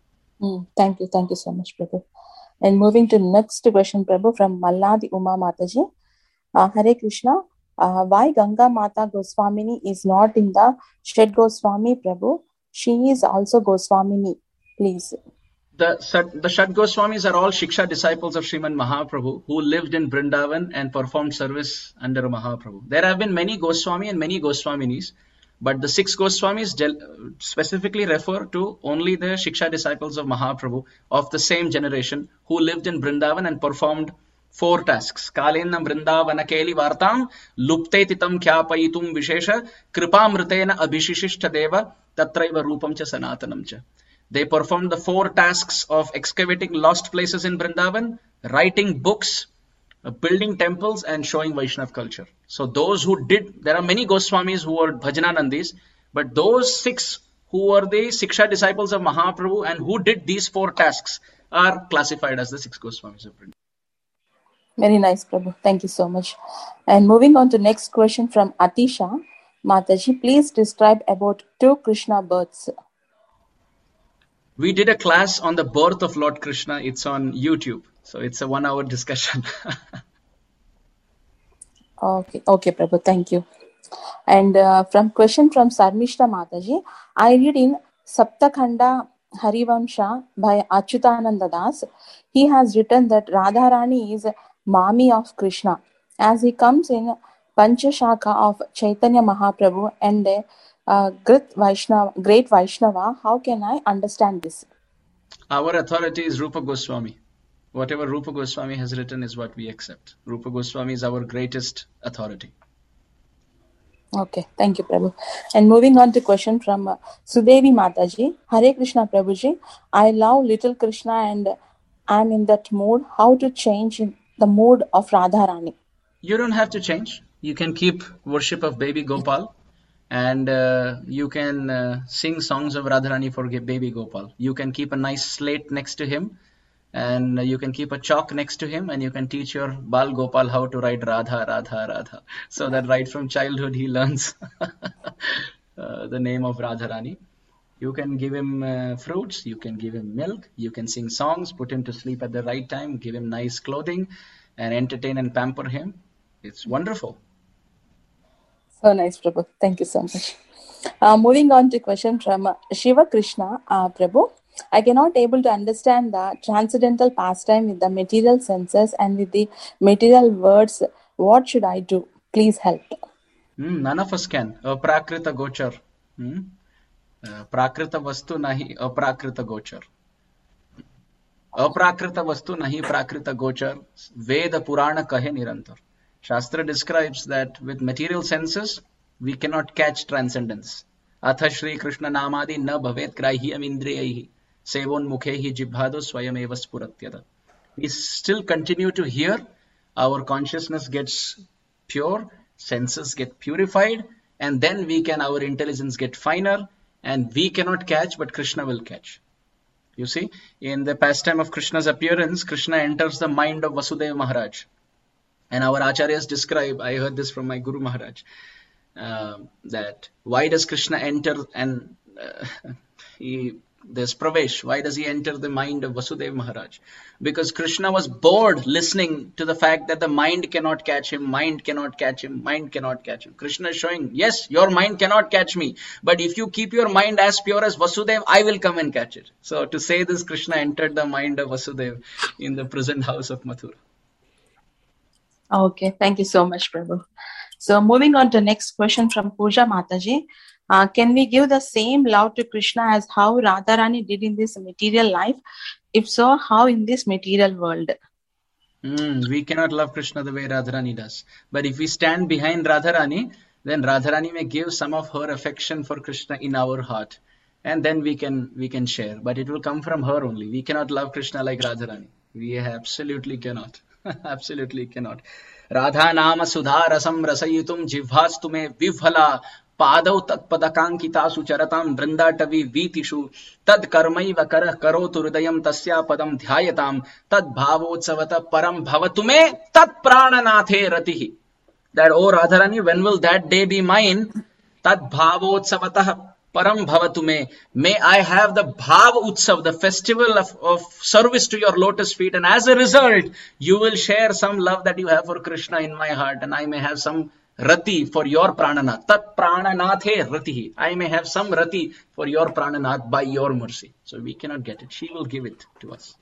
Mm, thank you. Thank you so much, Prabhu. And moving to next question, Prabhu, from Malladi Uma Mataji. Uh, Hare Krishna. Uh, why Ganga Mata Goswamini is not in the Shed Goswami, Prabhu? She is also Goswamini, please. The, the Shat Goswamis are all Shiksha disciples of Sriman Mahaprabhu who lived in Vrindavan and performed service under Mahaprabhu. There have been many Goswami and many Goswaminis, but the six Goswamis specifically refer to only the Shiksha disciples of Mahaprabhu of the same generation who lived in Vrindavan and performed four tasks. Kalenam Vrindavana Keli Vartam Luptetitam Kyapayitum Vishesha Kripamritena Abhishishishta Deva Tatraiva Rupam Cha Sanatanam Cha. They performed the four tasks of excavating lost places in Vrindavan, writing books, building temples, and showing Vaishnav culture. So those who did, there are many Goswamis who were Bhajananandis, but those six who were the Siksha disciples of Mahaprabhu and who did these four tasks are classified as the six Goswamis of Vrindavan. Very nice, Prabhu. Thank you so much. And moving on to next question from Atisha Mataji. Please describe about two Krishna births. We did a class on the birth of Lord Krishna. It's on YouTube. So it's a one hour discussion. okay, okay, Prabhu. Thank you. And uh, from question from Sarmishta Mataji. I read in Saptakhanda Harivamsha by Achyutananda Das, he has written that Radharani is Mami of Krishna, as he comes in Panchashaka of Chaitanya Mahaprabhu and a uh, great Vaishnava, great Vaishnava. How can I understand this? Our authority is Rupa Goswami. Whatever Rupa Goswami has written is what we accept. Rupa Goswami is our greatest authority. Okay, thank you, Prabhu. And moving on to question from uh, Sudevi Mataji. Hare Krishna, Prabhuji. I love little Krishna and I'm in that mood. How to change in the mood of Radharani? You don't have to change. You can keep worship of baby Gopal and uh, you can uh, sing songs of Radharani for baby Gopal. You can keep a nice slate next to him and you can keep a chalk next to him and you can teach your Bal Gopal how to write Radha, Radha, Radha. So that right from childhood he learns uh, the name of Radharani. You can give him uh, fruits, you can give him milk, you can sing songs, put him to sleep at the right time, give him nice clothing and entertain and pamper him. It's wonderful. So nice, Prabhu. Thank you so much. Uh, moving on to question from uh, Shiva Krishna, uh, Prabhu. I cannot able to understand the transcendental pastime with the material senses and with the material words. What should I do? Please help. Hmm, none of us can. Aprakrita gochar. Hmm? Uh, prakrita vastu nahi aprakrita gochar. Aprakrita vastu nahi prakrita gochar. Veda Purana kahe nirantar. Shastra describes that with material senses, we cannot catch transcendence. Atha Shri Krishna Namadi na bhavet grahyam indriyahi. Sevon mukhehi jibhado swayameva spuratyada. We still continue to hear. Our consciousness gets pure, senses get purified, and then we can, our intelligence get finer, and we cannot catch, but Krishna will catch. You see, in the pastime of Krishna's appearance, Krishna enters the mind of Vasudeva Maharaj. And our acharyas describe, I heard this from my Guru Maharaj, uh, that why does Krishna enter and uh, he, there's Pravesh, why does he enter the mind of Vasudeva Maharaj? Because Krishna was bored listening to the fact that the mind cannot catch him, mind cannot catch him, mind cannot catch him. Krishna is showing, yes, your mind cannot catch me, but if you keep your mind as pure as Vasudeva, I will come and catch it. So to say this, Krishna entered the mind of Vasudeva in the present house of Mathura. Okay, thank you so much, Prabhu. So moving on to next question from Pooja Mataji. Uh, can we give the same love to Krishna as how Radharani did in this material life? If so, how in this material world? Mm, we cannot love Krishna the way Radharani does. But if we stand behind Radharani, then Radharani may give some of her affection for Krishna in our heart. And then we can we can share. But it will come from her only. We cannot love Krishna like Radharani. We absolutely cannot. Absolutely cannot. Radha nama sudha rasam rasayitum jivhastu me vifhala padau tat padakankita sucharatam vrindatavi vitishu tad karmaiva karah karotu hridayam tasya padam dhyayatam tad bhavotsavata param bhavatu me tat prananathe ratihi. That, oh Radharani, when will that day be mine? Tad bhavotsavata param bhavatu me. May I have the bhav utsav, the festival of, of service to your lotus feet, and as a result, you will share some love that you have for Krishna in my heart, and I may have some rati for your prananath. Tat prananathe ratihi. I may have some rati for your prananath by your mercy. So we cannot get it. She will give it to us.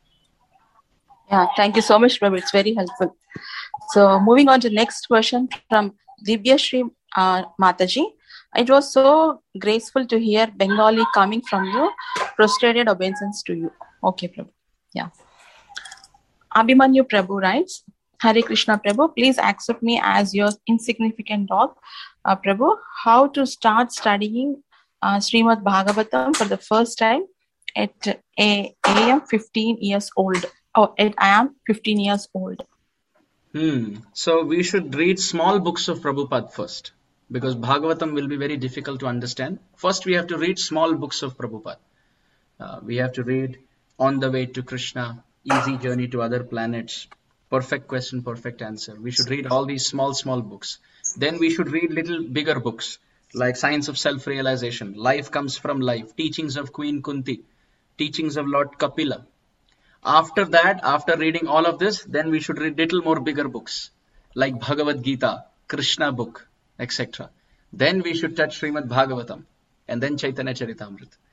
Yeah, thank you so much, Prabhu. It's very helpful. So moving on to next question from Divya Shri uh, Mataji. It was so graceful to hear Bengali coming from you. Prostrated obeisance to you. Okay, Prabhu. Yeah. Abhimanyu Prabhu writes, Hare Krishna Prabhu, please accept me as your insignificant dog. Uh, Prabhu, how to start studying uh, Srimad Bhagavatam for the first time at a, I am fifteen years old. Oh, at I am fifteen years old. Hmm. So we should read small books of Prabhupada first, because Bhagavatam will be very difficult to understand. First, we have to read small books of Prabhupada. Uh, we have to read On the Way to Krishna, Easy Journey to Other Planets, Perfect Question, Perfect Answer. We should read all these small, small books. Then we should read little bigger books like Science of Self-Realization, Life Comes from Life, Teachings of Queen Kunti, Teachings of Lord Kapila. After that, after reading all of this, then we should read little more bigger books like Bhagavad Gita, Krishna book, et cetera. Then we should touch Srimad Bhagavatam and then Chaitanya Charitamrita.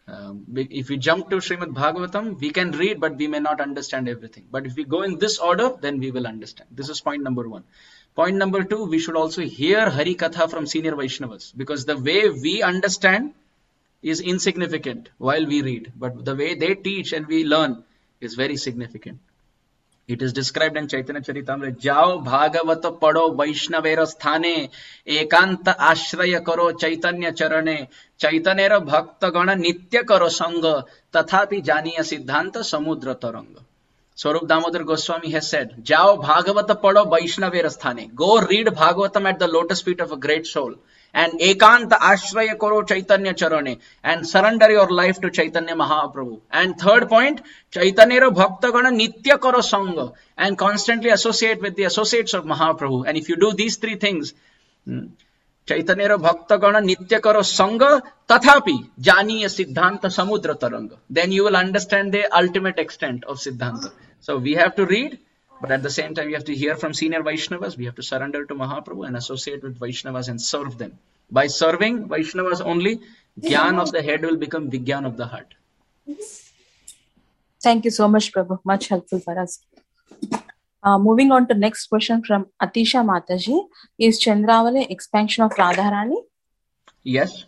Um, if we jump to Srimad Bhagavatam, we can read, but we may not understand everything. But if we go in this order, then we will understand. This is point number one. Point number two, we should also hear Hari Katha from senior Vaishnavas, because the way we understand is insignificant while we read, but the way they teach and we learn is very significant. It is described in Chaitanya Charitamrita, Jao Bhagavata Pado Vaishnavera Sthane, Ekanta Ashraya Karo Chaitanya Charane, Chaitanyera Bhakta Gana Nitya Karo Sangha, Tathapi Janiya Siddhanta Samudra Taranga. Swarup Damodar Goswami has said, Jao Bhagavata Pado Vaishnavera Sthane. Go read Bhagavatam at the lotus feet of a great soul. And Ekanta Ashraya Karo Chaitanya Charane. And surrender your life to Chaitanya Mahaprabhu. And third point, Chaitanyera Bhakta Gana Nitya Karo Sangha. And constantly associate with the associates of Mahaprabhu. And if you do these three things, Chaitanyera Bhakta Gana Nitya Karo Sangha Tathapi Janiya Siddhanta Samudra Taranga. Then you will understand the ultimate extent of Siddhanta. So we have to read, but at the same time we have to hear from senior Vaishnavas. We have to surrender to Mahaprabhu and associate with Vaishnavas and serve them. By serving Vaishnavas only, Gyan of the head will become Vigyan of the heart. Thank you so much, Prabhu. Much helpful for us. Uh, moving on to next question from Atisha Mataji. Is Chandravali expansion of Radharani? Yes.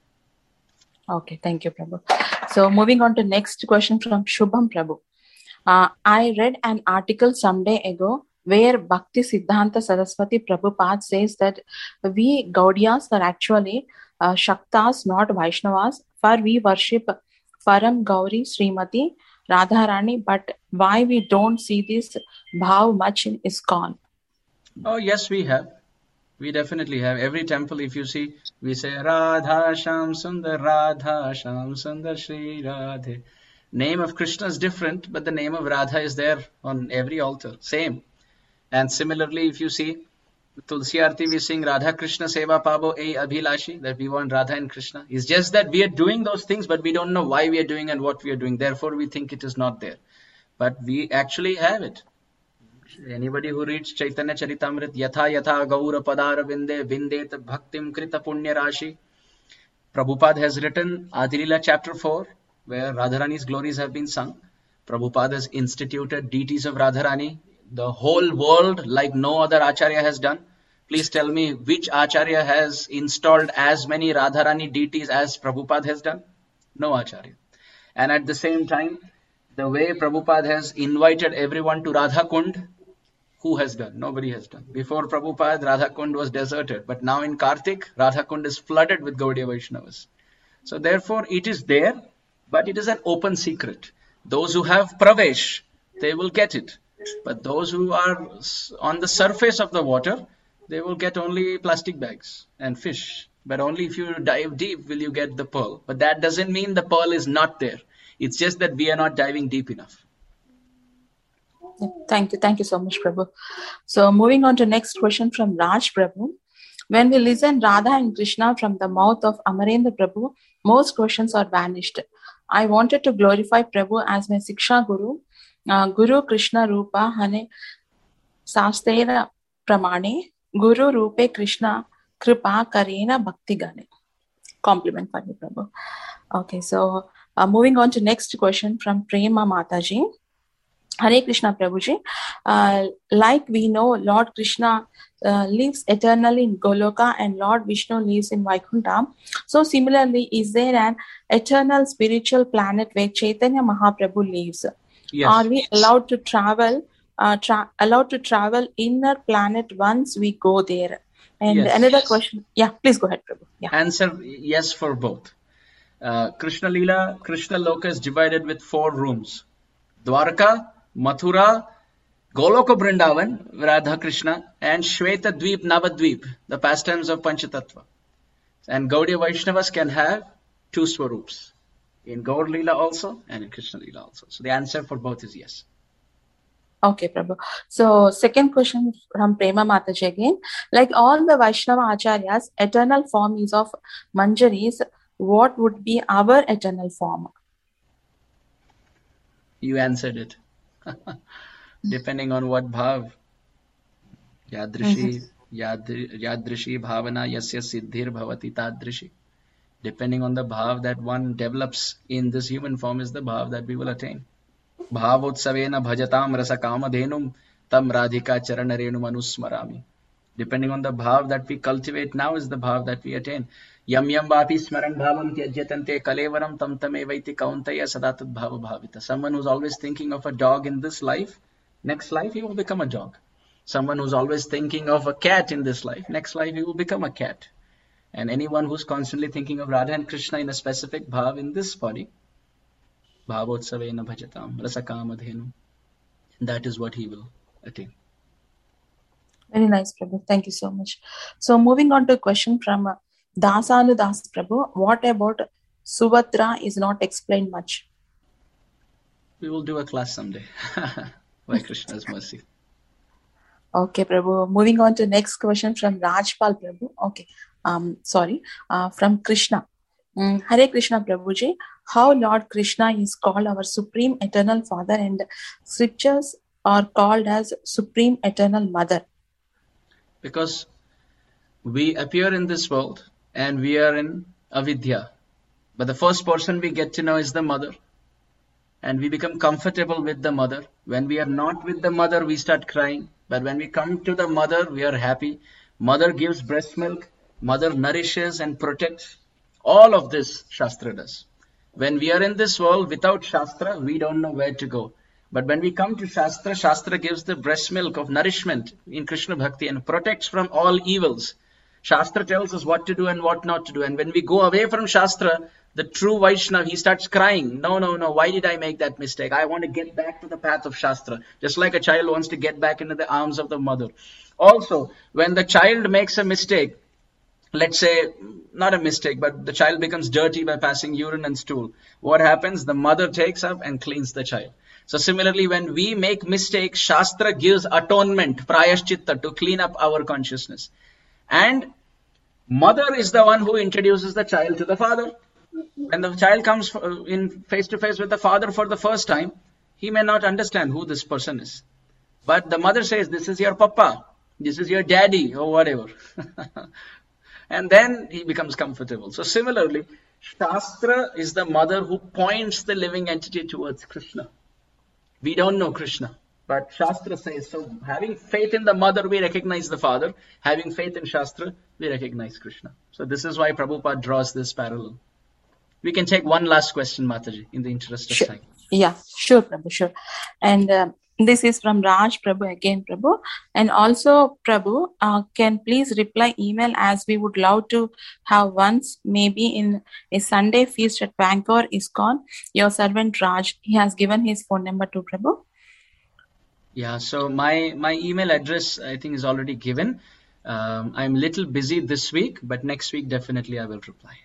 Okay, thank you, Prabhu. So moving on to next question from Shubham Prabhu. Uh, I read an article some day ago where Bhakti Siddhanta Saraswati Prabhupada says that we Gaudiyas are actually uh, Shaktas, not Vaishnavas, for we worship Param Gauri Srimati Radharani, but why we don't see this bhav much in ISKCON? Oh, yes, we have. We definitely have. Every temple, if you see, we say Radha Sham Sundar, Radha Sham Sundar Shri Radhe. Name of Krishna is different, but the name of Radha is there on every altar. Same. And similarly, if you see, Tulsi Arti, we sing Radha Krishna Seva Pabo E Abhilashi, that we want Radha and Krishna. It's just that we are doing those things, but we don't know why we are doing and what we are doing. Therefore, we think it is not there. But we actually have it. Anybody who reads Chaitanya Charitamrita, Yatha Yatha Gaura Padara Vinde Vindet Bhaktim Krita Punya Rashi. Prabhupada has written Adilila chapter four, where Radharani's glories have been sung. Prabhupada has instituted deities of Radharani. The whole world, like no other Acharya has done. Please tell me which Acharya has installed as many Radharani deities as Prabhupada has done? No Acharya. And at the same time, the way Prabhupada has invited everyone to Radha Kund, who has done? Nobody has done. Before Prabhupada, Radha Kund was deserted. But now in Kartik, Radha Kund is flooded with Gaudiya Vaishnavas. So therefore, it is there, but it is an open secret. Those who have Pravesh, they will get it. But those who are on the surface of the water, they will get only plastic bags and fish. But only if you dive deep will you get the pearl. But that doesn't mean the pearl is not there. It's just that we are not diving deep enough. Thank you. Thank you so much, Prabhu. So moving on to next question from Raj Prabhu. When we listen Radha and Krishna from the mouth of Amarendra Prabhu, most questions are vanished. I wanted to glorify Prabhu as my Siksha Guru. Uh, Guru Krishna Rupa Hane Sastera Pramane Guru Rupe Krishna Kripa Karena Bhakti Gane. Compliment for you, Prabhu. Okay, so uh, moving on to next question from Prema Mataji. Hare Krishna Prabhuji. Uh, like we know, Lord Krishna uh, lives eternally in Goloka and Lord Vishnu lives in Vaikuntha. So similarly, is there an eternal spiritual planet where Chaitanya Mahaprabhu lives? Yes. Are we allowed to travel, uh, tra- allowed to travel inner planet once we go there? And yes. Another question. Yeah, please go ahead, Prabhu. Yeah. Answer yes for both. Uh, Krishna Leela, Krishna Loka is divided with four rooms. Dwarka, Mathura, Goloka Vrindavan, Radha Krishna, and Shweta Dweep, Navadweep, the pastimes of Panchatattva. And Gaudiya Vaishnavas can have two Swarups. In Gaur Leela also and in Krishna Leela also. So the answer for both is yes. Okay, Prabhu. So second question from Prema Mataji again. Like all the Vaishnava Acharyas, eternal form is of Manjaris. What would be our eternal form? You answered it. Depending on what bhav. Yadrishi, mm-hmm. yadri, yadrishi bhavana yasya siddhir bhavati tadrishi. Depending on the bhav that one develops in this human form is the bhav that we will attain. Bhavotsavena bhajatam rasa kamadhenum tam radhika charanarenu manusmarami. Depending on the bhav that we cultivate now is the bhav that we attain. Yam yam vapi smaran bhavam tyajyatante kalevaram tam tamevaiti kauntaya sadatad bhava bhavita. Someone who's always thinking of a dog in this life, next life he will become a dog. Someone who's always thinking of a cat in this life, next life he will become a cat. And anyone who's constantly thinking of Radha and Krishna in a specific bhav in this body, bhavotsavena bhajatam rasakamadhenum, that is what he will attain. Very nice, Prabhu. Thank you so much. So moving on to a question from uh, Dasanu Das Prabhu. What about Subhadra is not explained much? We will do a class someday. By Krishna's mercy. Okay, Prabhu. Moving on to next question from Rajpal Prabhu. Okay. Um, sorry. Uh, from Krishna. Um, Hare Krishna Prabhuji. How Lord Krishna is called our Supreme Eternal Father and scriptures are called as Supreme Eternal Mother? Because we appear in this world and we are in avidya. But the first person we get to know is the mother. And we become comfortable with the mother. When we are not with the mother, we start crying. But when we come to the mother, we are happy. Mother gives breast milk. Mother nourishes and protects. All of this Shastra does. When we are in this world without Shastra, we don't know where to go. But when we come to Shastra, Shastra gives the breast milk of nourishment in Krishna Bhakti and protects from all evils. Shastra tells us what to do and what not to do. And when we go away from Shastra, the true Vaishnava, he starts crying. No, no, no. Why did I make that mistake? I want to get back to the path of Shastra. Just like a child wants to get back into the arms of the mother. Also, when the child makes a mistake, let's say, not a mistake, but the child becomes dirty by passing urine and stool. What happens? The mother takes up and cleans the child. So similarly, when we make mistakes, Shastra gives atonement, prayashchitta, to clean up our consciousness. And mother is the one who introduces the child to the father. When the child comes in face to face with the father for the first time, he may not understand who this person is. But the mother says, this is your papa, this is your daddy, or whatever. And then he becomes comfortable. So similarly, Shastra is the mother who points the living entity towards Krishna. We don't know Krishna, but Shastra says, so having faith in the mother, we recognize the father. Having faith in Shastra, we recognize Krishna. So this is why Prabhupada draws this parallel. We can take one last question, Mataji, in the interest of sure. time. Yeah, sure, Prabhu, sure. And uh, this is from Raj Prabhu again, Prabhu. And also, Prabhu, uh, can please reply email as we would love to have once, maybe in a Sunday feast at Bangor, ISKCON. Your servant Raj, he has given his phone number to Prabhu. Yeah, so my, my email address, I think, is already given. Um, I'm a little busy this week, but next week, definitely I will reply.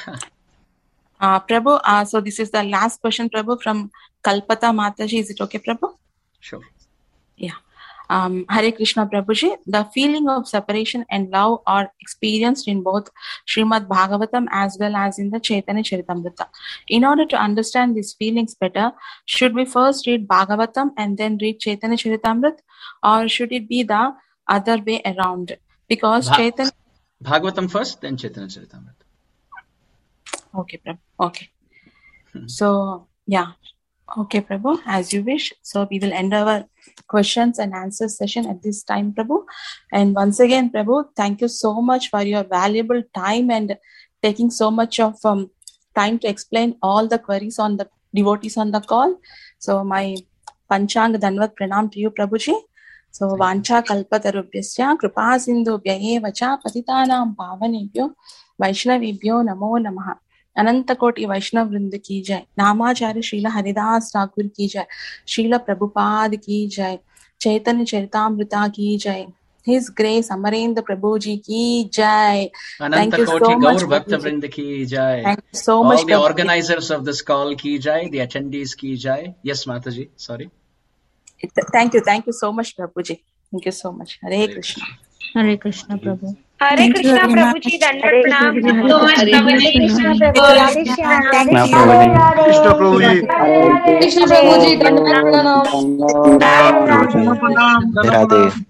Uh, Prabhu, uh, so this is the last question, Prabhu, from Kalpata Mataji. Is it okay, Prabhu? Sure. Yeah. Um, Hare Krishna, Prabhuji. The feeling of separation and love are experienced in both Srimad Bhagavatam as well as in the Chaitanya Charitamrita. In order to understand these feelings better, should we first read Bhagavatam and then read Chaitanya Charitamrita, or should it be the other way around? Because Bha- Chaitanya... Bhagavatam first, then Chaitanya Charitamrita. Okay, Prabhu. Okay. Hmm. So, yeah. Okay, Prabhu, as you wish. So, we will end our questions and answers session at this time, Prabhu. And once again, Prabhu, thank you so much for your valuable time and taking so much of um, time to explain all the queries on the devotees on the call. So, my Panchang Dhanvat Pranam to you, Prabhuji. So, Vancha Kalpatarubhyasya Kripa Sindhubhya Evacha Patitanam Pavanebhyo Vaishnavibhyo Namo Namaha. अनंत कोटि वैष्णव वृंद की जय. नामाचार्य श्रील हरिदास ठाकुर की जय. श्रील प्रभुपाद की जय. चैतन्य चरितामृता की जय. His Grace Amarendra Prabhuji ki jai. Thank you so much. Gaur Bhakta Vrind ki jai. Thank you so All much. All the organizers of this call ki jai. The attendees ki jai. Yes, Mataji. Sorry. Thank you. Thank you so much, Prabhuji. Thank you so much. Hare, Hare Krishna. Hare Krishna, Prabhu. Hare Krishna, Prabhuji. Dandavat pranam. So much, Hare Krishna, Prabhuji. Thank you. Krishna Prabhuji. Krishna Prabhuji. Dandavat pranam. Radhe.